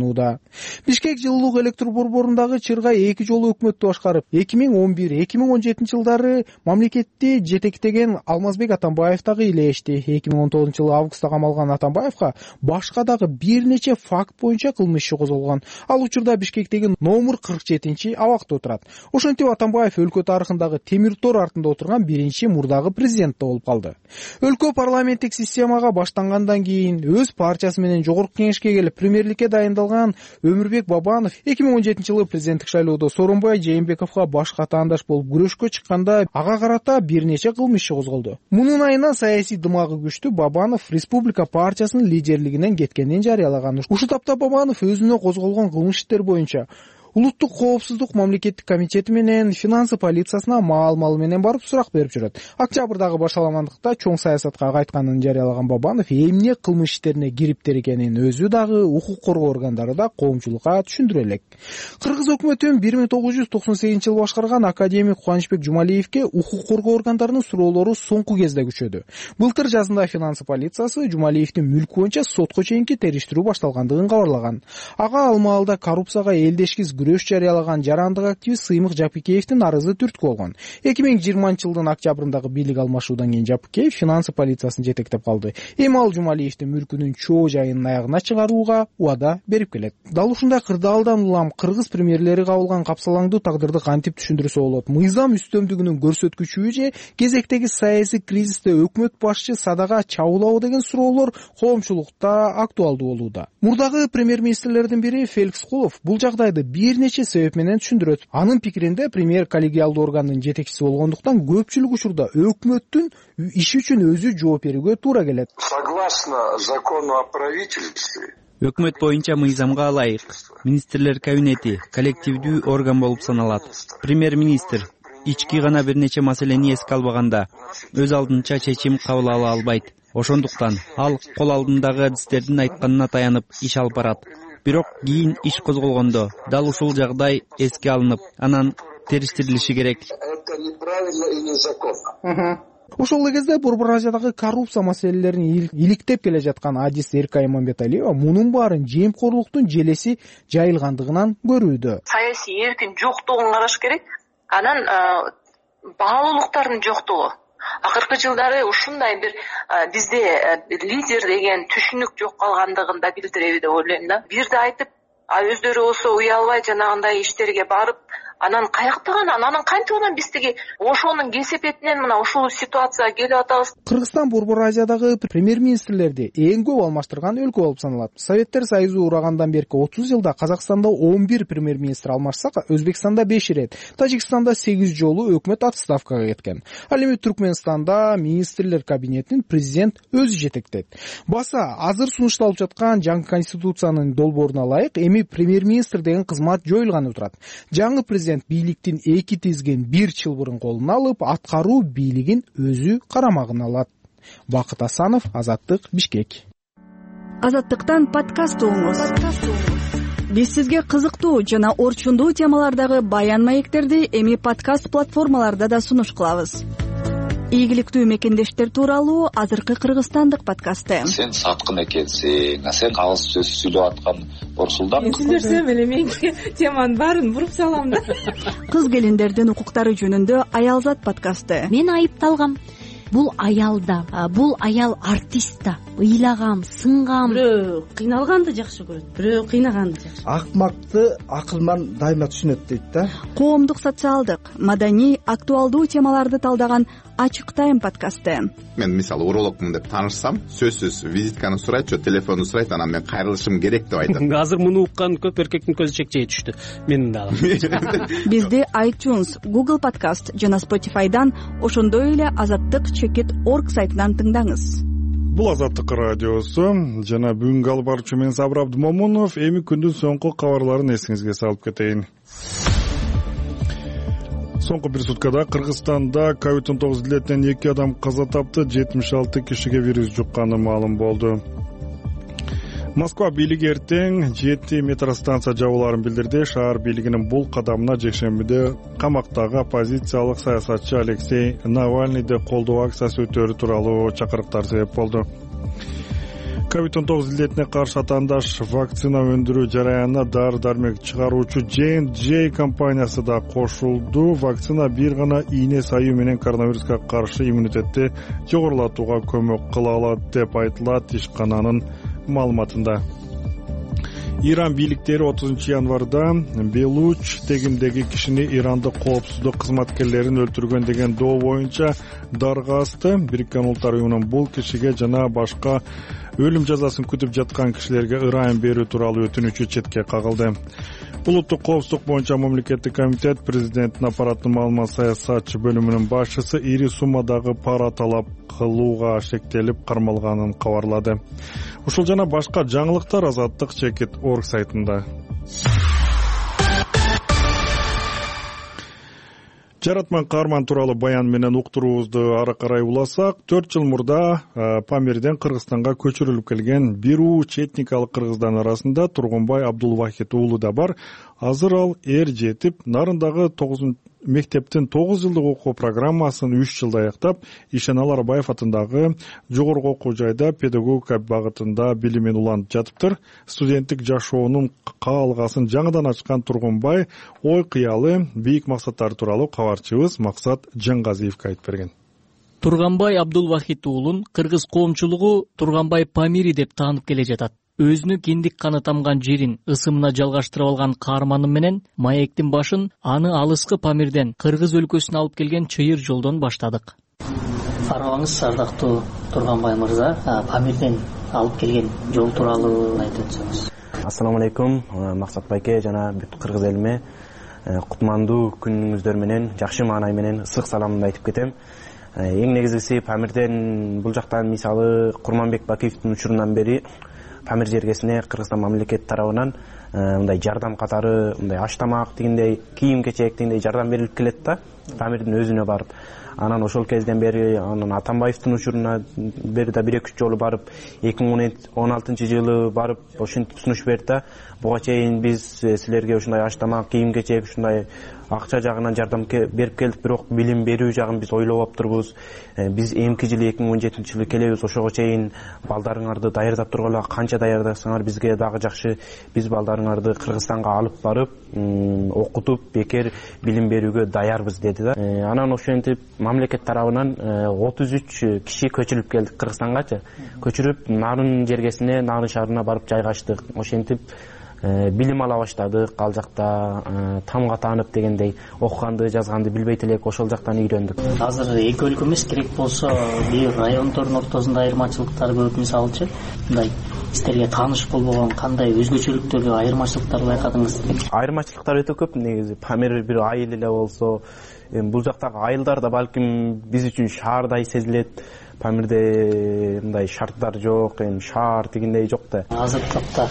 баштанууда. Бишкек жылуулук электр борборундагы чыргай эки жолу өкмөттү башкарып, эки миң он бир эки миң он жетинчи жылдары мамлекетти жетектеген Алмазбек Атамбаев дагы илешти. эки миң он тогузунчу жылы августта камалган Атамбаевга башка дагы бир нече факт боюнча кылмыш иши козголгон. Ал учурда Бишкектеги номер кырк жетинчи абакта отурат. Ошентип Атамбаев өлкө тарыхындагы темир тор артында отурган биринчи мурдагы президент да болуп калды. Өлкө парламенттик системага баштангандан кийин өз партиясы менен жогорку кеңешке келип премьерликке дайындалган Өмүрбек Бабанов эки миң он жетинчи жылы президенттик шайлоодо Сооронбай Жээнбековго баш катаандаш болуп күрөшкө чыкканда ага карата бир нече кылмыш иши козголду. Мунун айынан саясий дымагы күчтүү Бабанов Республика партиясынын лидерлигинен кеткенин жарыялаган. Ушул тапта Бабанов өзүнө козголгон кылмыш иштер боюнча Улуттук коопсуздук мамлекеттик комитети менен финансы полициясына маал-маал менен барып сурак берип жүрөт. Октябрдагы башаламандыкта чоң саясатка кайтканын жарыялаган Бабанов эмне кылмыш иштерине кириптир экенин өзү дагы укук коргоо органдары да коомчулукка түшүндүрө элек. Кыргыз өкмөтүн бир миң тогуз жүз токсон сегизинчи жылы башкарган академик Кубанычбек Жумалиевке укук коргоо органдарынын суроолору соңку кезде күчөдү. Былтыр жазында финансы полициясы Жумалиевдин мүлкү боюнча сотко чейинки териштирүү башталгандыгын кабарлаган. Ага ал маалда коррупцияга элдешкиз күрөш жарыялаган жарандык активист Сыймык Жапыкеевдин арызы түрткү болгон. эки миң жыйырманчы жылдын октябрындагы бийлик алмашуудан кийин Жапыкеев финансы полициясын жетектеп калды. Эми ал Жумалиевдин мүлкүнүн чоо жайынын аягына чыгарууга убада берип келет. Дал ушундай кырдаалдан улам кыргыз премьерлери кабылган капсалаңдуу тагдырды кантип түшүндүрсө болот? Мыйзам үстөмдүгүнүн көрсөткүчүбү же кезектеги саясий кризисте өкмөт башчы садага чабуулабы деген суроолор коомчулукта актуалдуу болууда. Мурдагы премьер-министрлердин бири Феликс Кулов бул жагдайды бир нече себеп менен түшүндүрөт. Анын пикиринде премьер коллегиалдуу органдын жетекчиси болгондуктан көпчүлүк учурда өкмөттүн иши үчүн өзү жооп берүүгө туура келет. Согласно закону о правительстве, өкмөт боюнча мыйзамга ылайык министрлер кабинети коллективдүү орган болуп саналат. Премьер-министр ички гана бир нече маселени эске албаганда өз алдынча чечим кабыл ала албайт. Ошондуктан ал кол алдындагы адистердин айтканына таянып иш алып барат. Бирок кийин иш козголгондо дал ушул жагдай эске алынып, анан териштирилиши керек. Это неправильно и незаконно. Ошол эле кезде Борбор Азиядагы коррупция маселелерин иликтеп келе жаткан адис Эркай Мамбеталиева мунун баарын жемкорлуктун желеси жайылгандыгынан көрүүдө. Саясий эркин жоктугун караш керек. Анан баалуулуктардын жоктугу. Акыркы жылдары ушундай бир бизде лидер деген түшүнүк жок калгандыгын да билдиреби деп ойлойм да. Бирди айтып, а өздөрү болсо уялбай жанагындай иштерге барып, анан каяктаган анан кантип анан биздеги ошонун кесепетинен мына ушул ситуацияга келип атабыз. Кыргызстан Борбор Азиядагы премьер-министрлерди эң көп алмаштырган өлкө болуп саналат. Советтер Союзу урагандан берки отуз жылда Казакстанда он бир премьер-министр алмашсак, Өзбекстанда беш ирет, Тажикстанда сегиз жолу өкмөт отставкага кеткен. Ал эми Түркмөнстанда министрлер кабинетин президент өзү жетектейт. Баса азыр сунушталып жаткан жаңы конституциянын долбооруна ылайык эми премьер-министр деген кызмат жоюлганы турат. Жаңы президент бийликтин эки тизген бир чылбырын колуна алып, аткаруу бийлигин өзү карамагына алат. Бакыт Асанов, Азаттык, Бишкек. Азаттыктан подкаст угуңуз. Биз сизге кызыктуу жана орчундуу темалардагы баян маектерди эми подкаст платформаларда да сунуш кылабыз. Ийгиликтүү мекендештер тууралуу азыркы кыргызстандык подкасты. Сен саткын экенсиң, сен кагыс сөз сүйлөп аткан Борсулдан. Сүйлөсөм эле мен теманын баарын буруп салам да. Кыз келиндердин укуктары жөнүндө Аялзат подкасты. Мен айыпталгам. Бул аялда, бул аял артист да. Ыйлагам, сынгам. Бирөө кыйналганды жакшы көрөт, бирөө кыйнаганды жакшы. Акмакты акылман дайыма түшүнөт дейт да. Коомдук, социалдык, маданий, актуалдуу темаларды талдаган Ачык тайм подкасты. Мен мисалы урологмун деп таанышсам, сөзсүз визитканы сурайт, же телефонду сурайт, анан мен кайрылышым керек деп айтам. Азыр муну уккан көп эркектин көзү чекчей түштү. Менин дагы. Бизди iTunes, Google Podcast жана Spotify'дан, ошондой эле азаттык чекит точка орг сайтынан тыңдаңыз. Бул Азаттык радиосу жана бүгүнкү алып баруучу мен Сабыр Абдымомунов. Эми күндүн соңку кабарларын эсиңизге салып кетейин. Соңку бир суткада Кыргызстанда ковид он тогуз илетинен эки адам каза тапты, жетимиш алты кишиге вирус жукканы маалым болду. Москва бийлиги эртең жети метростанция жабууларын билдирди. Шаар бийлигинин бул кадамына жекшембиде камактагы оппозициялык саясатчы Алексей Навальныйды колдоо акциясы өтөрү тууралуу чакырыктар себеп болду. ковид он тогуз илдетине каршы атаандаш вакцина өндүрүү жараянына дары дармек чыгаруучу джей энд джей компаниясы да кошулду. Вакцина бир гана ийне саюу менен коронавируска каршы иммунитетти жогорулатууга көмөк кыла алат деп айтылат ишкананын маалыматында. Иран бийликтери отузунчу январда Белуч тегиндеги кишини ирандык коопсуздук кызматкерлерин өлтүргөн деген доо боюнча дарга асты. Бириккен Улуттар уюмунун бул кишиге жана башка өлүм жазасын күтүп жаткан кишилерге ырайым берүү тууралуу өтүнүчү четке кагылды. Улуттук коопсуздук боюнча мамлекеттик комитет президенттин аппараттын маалымат саясатчы бөлүмүнүн башчысы ири суммадагы пара талап кылууга шектелип кармалганын кабарлады. Ушул жана башка жаңылыктар азаттык чекит орг сайтында. Жаратман Каарман тууралуу баян менен уктуруубузду ары карай уласак, төрт жыл мурда Памирден Кыргызстанга көчүрүлүп келген бир уч этникалык кыргыздар арасында Тургунбай Абдулвахит уулу да бар. Азыр ал эр жетип, Нарындагы мектептин тогуз жылдык окуу программасын үч жылда аяктап, Ишенал Арбаев атындагы жогорку окуу жайда педагогика багытында билимин улантып жатыптыр. Студенттик жашоонун каалгасын жаңыдан ачкан Тургунбай ой кыялы, бийик максаттары тууралуу кабарчыбыз Максат Жаңгазиевге айтып берген. Тургунбай Абдулвахит уулун кыргыз коомчулугу Тургунбай Памири деп таанып келе жатат. Өзүнү киндик каны тамган жерин ысымына жалгаштырып алган каарманы менен маектин башын аны алыскы Памирден Кыргыз өлкөсүнө алып келген чыйыр жолдон баштадык. Карабаңыз, ардактуу Тургунбай мырза, Памирден алып келген жол тууралуу айтып өтсөңүз. Ассаламу алейкум, Максат байке жана бүт кыргыз элиме кутмандуу күнүңүздөр менен, жакшы маанай менен ысык саламымды айтып кетем. Эң негизгиси Памирден бул жактан мисалы Курманбек Бакиевдин учурунан бери Памир жергесине Кыргызстан мамлекети тарабынан мындай жардам катары, мындай аш тамак дегендей, кийим кечек дегендей жардам берилип келет да, Памирдин өзүнө барып. Анан ошол кезден бери анан Атамбаевдин учуруна бери да бир эки үч жолу барып, эки миң он алтынчы жылы барып ошентип сунуш берди да, буга чейин биз силерге ушундай аш тамак, кийим кечек, ушундай акча жагынан жардам берип келдик, бирок билим берүү жагын биз ойлоп аптырбыз. Биз эмки жылы эки миң он жетинчи жылы келебиз, ошого чейин балдарыңарды даярдап тургула, канча даярдасаңар бизге дагы жакшы. Биз балдарыңарды Кыргызстанга алып барып, окутуп, бекер билим берүүгө даярбыз деди да. Анан ошентип мамлекет тарабынан отуз үч киши көчүрүп келдик Кыргызстангачы. Көчүрүп Нарын жергесине, Нарын шаарына барып жайгаштык. Ошентип билим ала баштадык. Ал жакта тамга таанып дегендей окуганды, жазганды билбейт элек, ошол жактан үйрөндүк. Азыр эки өлкө эмес, керек болсо бир райондордун ортосунда айырмачылыктар көп. Мисалычы, мындай силерге тааныш болбогон кандай өзгөчөлүктөрдү, айырмачылыктарды байкадыңыз? Айырмачылыктар өтө көп негизи. Памир бир айыл эле болсо, бул жактагы айылдар да балким биз үчүн шаардай сезилет. Памирде мындай шарттар жок, эми шаар дегендей жок да. Азыр тапта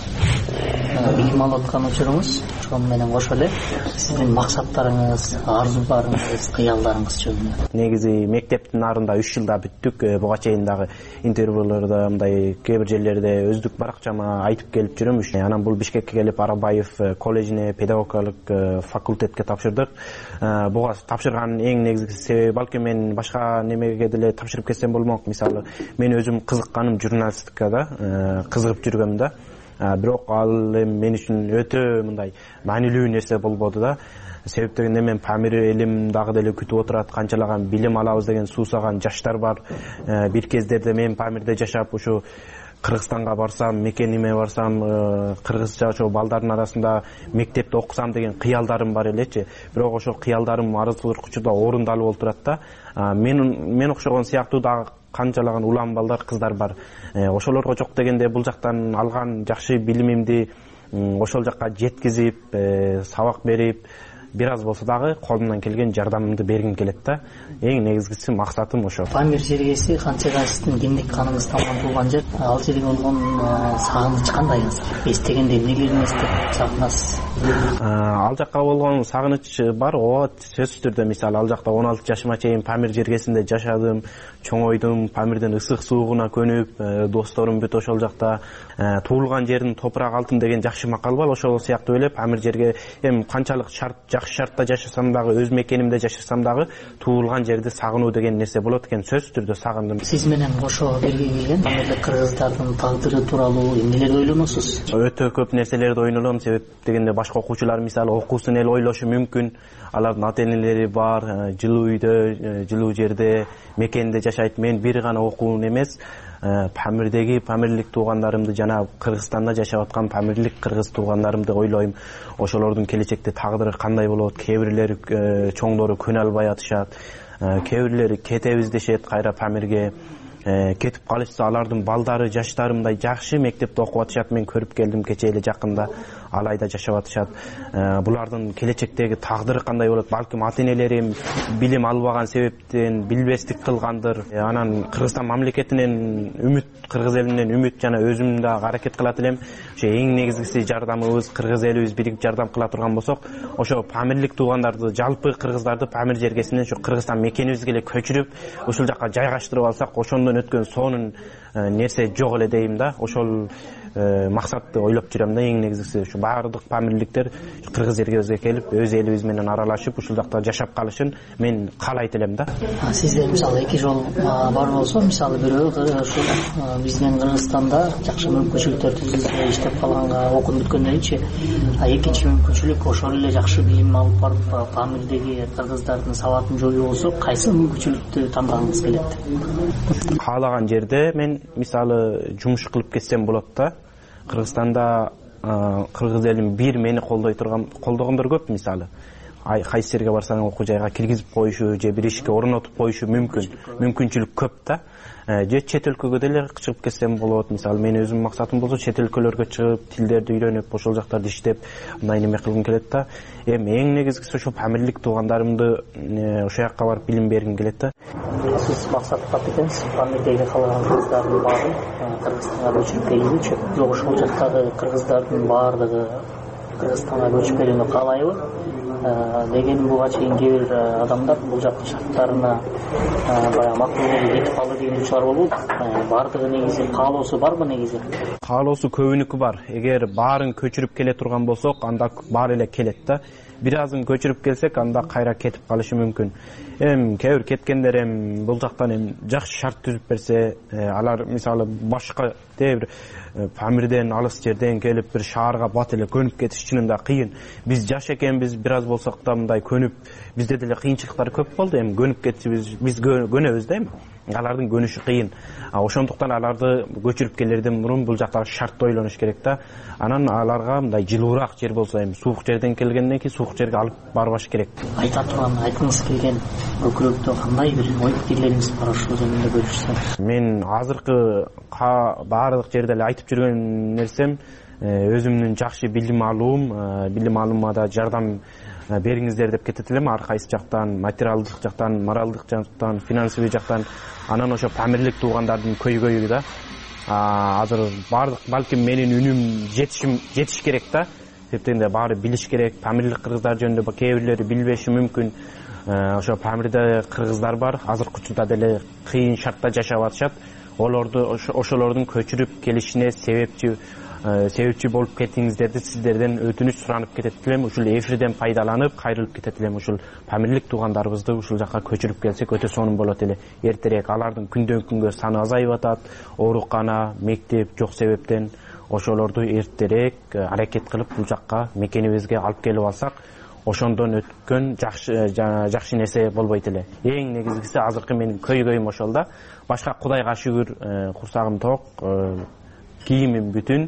билим алып аткан учуруңуз, ошол менен кошо эле сиздин максаттарыңыз, арзууларыңыз, кыялдарыңыз жөнүндө. Негизи мектептин нарында үч жылда бүттүк. Буга чейин дагы интервьюларда, мындай кээ бир жерлерде өздүк баракчама айтып келип жүрөм. Анан бул Бишкекке келип Арабаев коллежине, педагогикалык факультетке тапшырдык. Буга тапшырган эң негизги себеби балким мен башка немеге деле тапшырып кетсем болмок. Мисалы, мен өзүм кызыкканым журналистикада, кызыгып жүргөм да. Бирок ал мен үчүн өтө мындай маанилүү нерсе болбоду да. Себеп дегенде мен Памир элим дагы деле күтүп отурат, канчалаган билим алабыз деген суусаган жаштар бар. Бир кездерде мен Памирде жашап, ушу Кыргызстанга барсам, мекениме барсам, кыргызча ошо балдардын арасында мектепте окусам деген кыялдарым бар элечи. Бирок ошол кыялдарым арзулар учурда орундалып олтурат да. Мен мен окшогон сыяктуу дагы канчалаган улам балдар, кыздар бар. Ошолорго жок дегенде бул жактан алган жакшы билимимди ошол жакка жеткизип, сабак берип, бир аз болсо дагы колумдан келген жардамымды бергим келет да. Эң негизгиси максатым ошо. Памир жергеси канчага сиздин киндик каныңыз тамган туулган жер. Ал жерге болгон сагыныч кандай азыр? Эстегенде эмнеге элестеп сагынасыз? Ал жакка болгон сагыныч бар, ооба, сөзсүз түрдө. Мисалы, ал жакта он алты жашыма чейин Памир жергесинде жашадым, чоңойдум, Памирдин ысык суугуна көнүп, досторум бүт ошол жакта. Туулган жердин топурак алтын деген жакшы макал бар, ошол сыяктуу эле Памир жерге эми канчалык шарт жакшы шартта жашасам дагы, өз мекенимде жашасам дагы туулган жерди сагынуу деген нерсе болот экен. Сөзсүз түрдө сагындым. Сиз менен кошо бирге келген Памирлик кыргыздардын тагдыры тууралуу эмнелерди ойлоносуз? Өтө көп нерселерди ойлоном. Себеп дегенде башка окуучулар мисалы окуусун эле ойлошу мүмкүн. Алардын ата-энелери бар, жылуу үйдө, жылуу жерде, мекенде жашайт. Мен бир гана окуун эмес, Памирдеги Памирлик туугандарымды жана Кыргызстанда жашап аткан Памирлик кыргыз туугандарымды ойлойм. Ошолордун келечекте тагдыры кандай болот? Кээ бирлери чоңдору көнө албай атышат, кээ бирлери кетебиз дешет кайра Памирге. Кетип калышса алардын балдары, жаштары мындай жакшы мектепте окуп атышат. Мен көрүп келдим кече эле жакында Алайда жашап атышат. Булардын келечектеги тагдыры кандай болот? Балким ата-энелери билим албаган себептен билбестик кылгандыр. Анан Кыргызстан мамлекетинен үмүт, кыргыз элинен үмүт жана өзүм да аракет кылат элем. Ошо эң негизгиси жардамыбыз, кыргыз элибиз биригип жардам кыла турган болсок, ошо Памирлик туугандарды, жалпы кыргыздарды Памир жергесинен ошо Кыргызстан мекенибизге эле көчүрүп, ушул жака жайгаштырып алсак, ошондон өткөн сонун нерсе жок эле дейм да. Ошол максатты ойлоп жүрөм да. Эң негизгиси ушу баардык памирликтер кыргыз жергебизге келип, өз элибиз менен аралашып, ушул жакта жашап калышын мен каалайт элем да. Сизде мисалы эки жол бар болсо, мисалы бирөө ушул биздин Кыргызстанда жакшы мүмкүнчүлүктөр түзүлсө, иштеп калганга, окуп бүткөндөн кийин, а экинчи мүмкүнчүлүк ошол эле жакшы билим алып барып Памирдеги кыргыздардын сабатын жоюу болсо, кайсы мүмкүнчүлүктү тандагыңыз келет? Каалаган жерде мен мисалы жумуш кылып кетсем болот да. Кыргызстанда кыргыз элин бир мени колдой турган, колдогондор көп мисалы. Кайсы жерге барсаң окуу жайга киргизип коюшу же бир ишке орнотуп коюшу мүмкүн. Мүмкүнчүлүк көп да. Же чет өлкөгө деле чыгып кетсем болот. Мисалы мен өзүм максатым болсо чет өлкөлөргө чыгып, тилдерди үйрөнүп, ошол жактарда иштеп, мындай неме кылгым келет да. Эми эң негизгиси ошо Памирлик туугандарымды ошол жакка барып билим бергим келет да. Сиз максат кат экенсиз, Памирдеги калган кыргыздардын баары Кыргызстанга көчүп келүүчү. Жок, ошол жактагы кыргыздардын баардыгы Кыргызстанга көчүп келүүнү каалайбы? Деген буга чейин кээ бир адамдар бул жактын шарттарына баягы макул болуп кетип калды деген учурлар болот. Баардыгы негизи каалоосу барбы негизи? Каалоосу көбүнүкү бар. Эгер баарын көчүрүп келе турган болсок, анда баары эле келет да. Бир азын көчүрүп келсек, анда кайра кетип калышы мүмкүн. Эми кээ бир кеткендер эми бул жактан эми жакшы шарт түзүп берсе, алар мисалы башка кээ бир Памирден алыс жерден келип бир шаарга бат эле көнүп кетиш чынында кыйын. Биз жаш экенбиз, бир аз болсок да мындай көнүп, бизде деле кыйынчылыктар көп болду. Эми көнүп кетишибиз, биз көнөбүз да эми. Алардын көнүшү кыйын. Ошондуктан аларды көчүрүп келерден мурун бул жактагы шартты ойлонуш керек да. Анан аларга мындай жылуураак жер болсо, эми суук жерден келгенден кийин суук жерге алып барбаш керек. Айта турган, айткыңыз келген өкүлөктө кандай бир ой пикирлериңиз бар, ошол жөнүндө бөлүшсөңүз? Мен азыркы баардык жерде эле айтып жүргөн нерсем өзүмдүн жакшы билим алуум, билим алуума да жардам бериңиздер деп кетет элем. Ар кайсы жактан, материалдык жактан, моралдык жактан, финансовый жактан. Анан ошо Памирлик туугандардын көйгөйү да. Азыр баардык балким менин үнүм жетишим жетиш керек да. Себептен баары билиш керек. Памирлик кыргыздар жөнүндө кээ бирлери билбеши мүмкүн. Ошо Памирде кыргыздар бар. Азыркы учурда деле кыйын шартта жашап атышат. Олорду ошолордун көчүрүп келишине себепчи себепчи болуп кетиңиздерди сиздерден өтүнүч суранып кетет элем. Ушул эфирден пайдаланып кайрылып кетет элем. Ушул Памирлик туугандарыбызды ушул жакка көчүрүп келсек өтө сонун болот эле. Эртерээк алардын күндөн күнгө саны азайып атат. Оорукана, мектеп жок себептен ошолорду эртерээк аракет кылып бул жакка мекенибизге алып келип алсак, ошондон өткөн жакшы жакшы нерсе болбойт эле. Эң негизгиси азыркы менин көйгөйүм ошол да. Башка Кудайга шүгүр, курсагым ток, кийимим бүтүн,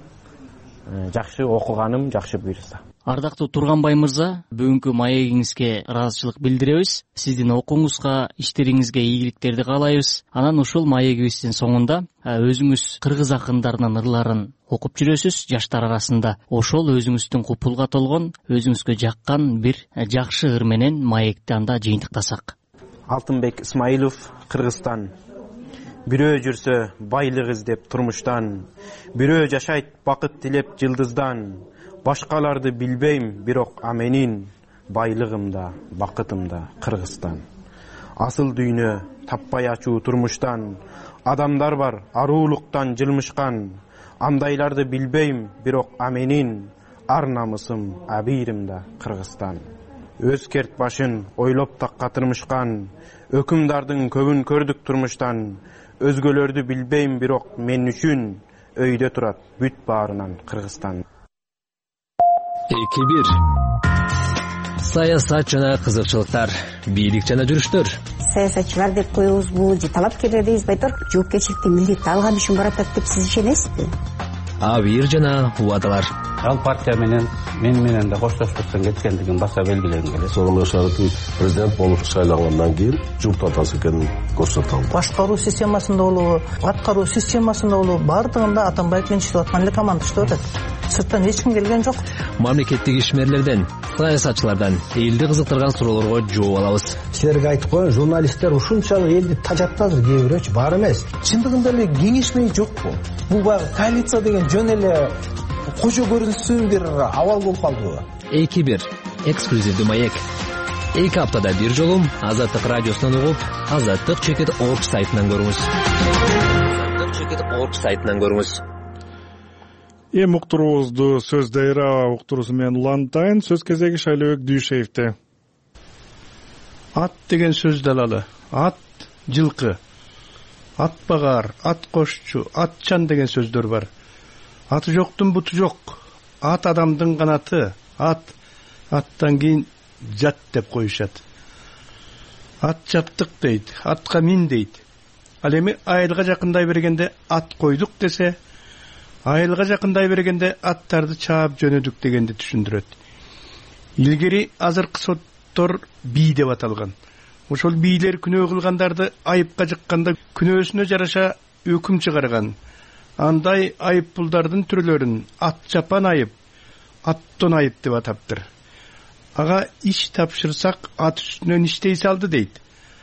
жакшы окуганым жакшы буйруса. Ардактуу Турганбай мырза, бүгүнкү маегиңизге ыраазычылык билдиребиз. Сиздин окууңузга, иштериңизге ийгиликтерди каалайбыз. Анан ушул маегибиздин соңунда өзүңүз кыргыз акындарынын ырларын окуп жүрөсүз жаштар арасында. Ошол өзүңүздүн купулга толгон, өзүңүзгө жаккан бир жакшы ыр менен маекти анда жыйынтыктасак. Алтынбек Исмаилов, Кыргызстан. Бирөө жүрсө байлык издеп турмуштан, бирөө жашайт бакыт тилеп жылдыздан. Башкаларды билбейм, бирок а менин байлыгымда, бакытымда Кыргызстан. Асыл дүйнө таппай ачуу турмуштан, адамдар бар аруулуктан жылмышкан. Андайларды билбейм, бирок а менин ар намысым, абийримда Кыргызстан. өзкерт башын ойлоп такка тырмышкан, өкүмдардын көбүн көрдүк турмуштан, өзгөлөрдү билбейм бирок мен үчүн өйдө турат бүт баарынан Кыргызстан. эки бир саясат жана кызыкчылыктар, бийлик жана жүрүштөр. Саясатчылар деп коебузбу же талапкерлер дейбизби айтор, жоопкерчиликти милдетти алган үчүн баратат деп сиз ишенесизби? Абийир жана убадалар. Ал партия менен мен менен да коштошпостон кеткендигин баса белгилегим келет. Сооронбай Шарипович президент болуп шайлангандан кийин журт атасы экенин көрсөтө алды. Башкаруу системасында болобу, аткаруу системасында болобу, баардыгында Атамбаев менен иштеп аткан эле команда иштеп атат. Сырттан эч ким келген жок. Мамлекеттик ишмерлерден, саясатчылардан элди кызыктырган суроолорго жооп алабыз. Силерге айтып коеюн, журналисттер ушунчалык элди тажатты азыр, кээ бирөөчү бар эмес. Чындыгында эле кеңешмей жокпу? Бул баягы коалиция деген жөн эле кожо көрүнүшсүн бир абал болуп калдыбы? эки бир эксклюзивдүү маек. эки аптада бир жолу Азаттык радиосунан угуп, азаттык чекит орг сайтынан көрүңүз. азаттык чекит орг сайтынан көрүңүз. Эми уктуруубузду сөз дайра уктуруусу менен улантайын. Сөз кезеги Шайлообек Дүйшеевде. Ат деген сөз далалы. Ат жылкы, ат багар, ат кошчу, атчан деген сөздөр бар. Аты жоктун буту жок. Ат адамдын канаты. Ат аттан кийин жат деп коюшат. Ат жаттык дейт, атка мин дейт. Ал эми айылга жакындай бергенде ат койдук десе, айылга жакындай бергенде аттарды чаап жөнөдүк дегенди түшүндүрөт. Илгери азыркы соттор бий деп аталган. Ошол бийлер күнөө кылгандарды айыпка жыкканда күнөөсүнө жараша өкүм чыгарган. Андай айыппулдардын түрлөрүн ат жапан айып, аттон айып деп атаптыр. Ага иш тапшырсак ат үстүнөн иштей салды дейт.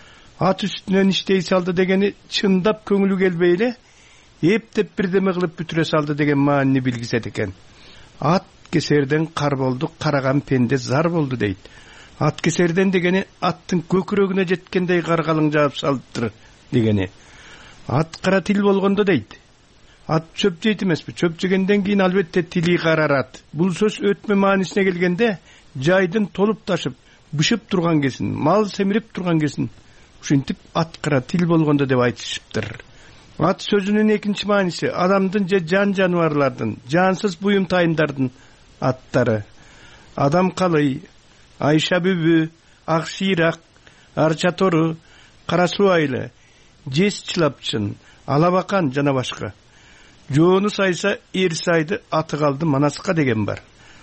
Ат үстүнөн иштей салды дегени чындап көңүлү келбей эле эптеп бирдеме кылып бүтүрө салды деген маанини билгизет экен. Ат кесерден кар болду, караган пенде зар болду дейт. Ат кесерден дегени аттын көкүрөгүнө жеткендей каргалың жаап салыптыр дегени. Ат кара тил болгондо дейт. Ат чөп жейт эмеспи? Чөп жегенден кийин албетте тили карарат. Бул сөз өтмө маанисине келгенде жайдын толуп ташып, бышып турган кесин, мал семирип турган кесин. Ушинтип ат кара тил болгондо деп айтышыптыр. Ат сөзүнүн экинчи мааниси адамдын же жан жаныбарлардын, жансыз буюм тайымдардын аттары. Адам калый, Айша бүбү, ак шыйрак, арча тору, кара суу айылы, жез чылапчын, алабакан жана башка. Жоону сайса эр сайды, аты калды манаска деген бар.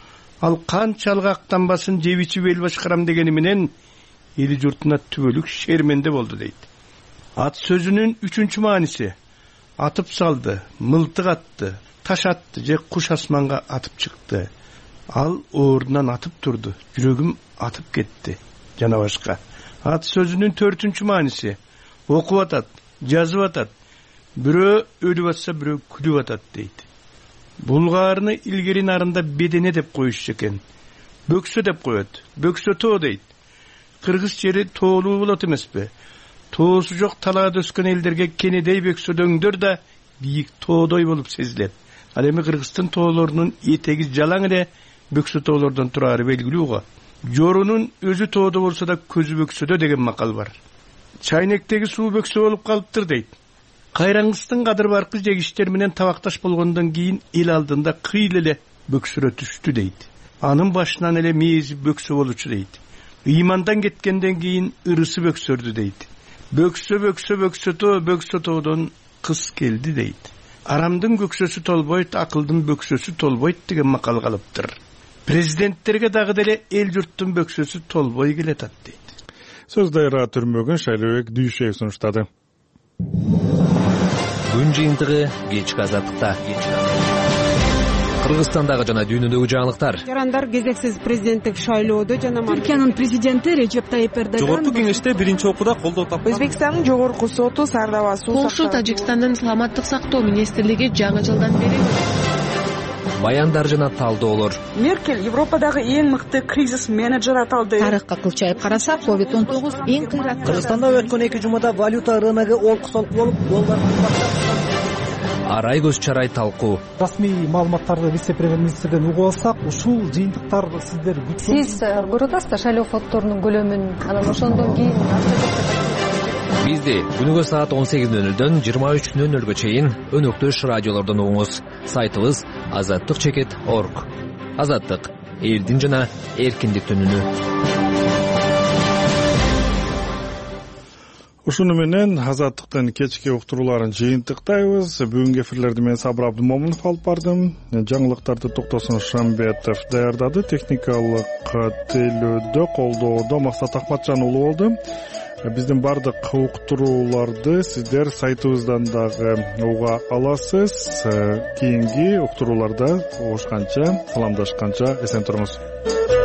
Ал канчалык актанбасын жебичи бел башкарам дегени менен эли журтуна түбөлүк шерменде болду дейт. Ат сөзүнүн үчүнчү мааниси атып салды, мылтык атты, таш атты же куш асманга атып чыкты. Ал ордунан атып турду, жүрөгүм атып кетти жана башка. Ат сөзүнүн төртүнчү мааниси окуп атат, жазып атат, бирөө өлүп атса бирөө күлүп атат дейт. Булгаарыны илгери нарында бедене деп коюшчу экен. Бөксө деп коет, бөксө тоо дейт. Кыргыз жери тоолуу болот эмеспи? Тоосу жок талаада өскөн элдерге кенедей бөксөдөңдөр да бийик тоодой болуп сезилет. Ал эми Кыргыздын тоолорунун этеги жалаң эле бөксө тоолордон турары белгилүү го. Жорунун өзү тоодо болсо да көзү бөксөдө деген макал бар. Чайнектеги суу бөксө болуп калыптыр дейт. Кайраңгыстын кадыр баркы жегиштер менен табакташ болгондон кийин эл алдында кыйыл эле бөксөрө түштү дейт. Анын башынан эле мээзи бөксө болчу дейт. Ыймандан кеткенден кийин ырысы бөксөрдү дейт. Бөксө бөксө бөксөтө бөксөтодон кыз келди дейт. Арамдын бөксөсү толбойт, акылдын бөксөсү толбойт деген макал калыптыр. Президенттерге дагы деле эл журттун бөксөсү толбой келатат дейт. Сөз дайра түрмөгүн Шайлообек Дүйшеев сунуштады. Күн жыйынтыгы кечки азаттыкта. Кыргызстандагы жана дүйнөдөгү жаңылыктар. Жарандар кезексиз президенттик шайлоодо жана Түркиянын президенти Режеп Тайип Эрдоган жогорку кеңеште биринчи окууда колдоо тапкан. Өзбекстандын жогорку соту Сардава суу Полша Тажикстандын саламаттык сактоо министрлиги жаңы жылдан бери баяндар жана талдоолор. Меркель Европадагы эң мыкты кризис менеджер аталды. Тарыхка кылчайып карасак, ковид он тогуз эң кыйраттуу. Кыргызстанда өткөн эки жумада валюта рыногу олкусолук болуп, доллар кымбаттап. арай көз чарай талкуу. Расмий маалыматтарды вице премьер-министрден угуп алсак, ушул жыйынтыктар сиздер күткөн. Сиз көрүп атасыз да шайлоо фонддорунун көлөмүн, анан ошондон кийин бизди күнүгө саат он сегиз ноль нолдон жыйырма үч ноль нолго чейин өнөктөш радиолордон угуңуз. Сайтыбыз азаттык чекит орг. Азаттык элдин жана эркиндиктин үнү. Ушуну менен азаттыктын кечки уктурууларын жыйынтыктайбыз. Бүгүнкү эфирлерди мен Сабыр Абдымомунов алып бардым. Жаңылыктарды Токтосун Шамбетов даярдады. Техникалык тейлөөдө колдоодо Максат Акматжан уулу болду. Биздин бардык уктурууларды сиздер сайтыбыздан дагы уга аласыз. Кийинки уктурууларда угушканча, саламдашканча эсен туруңуз.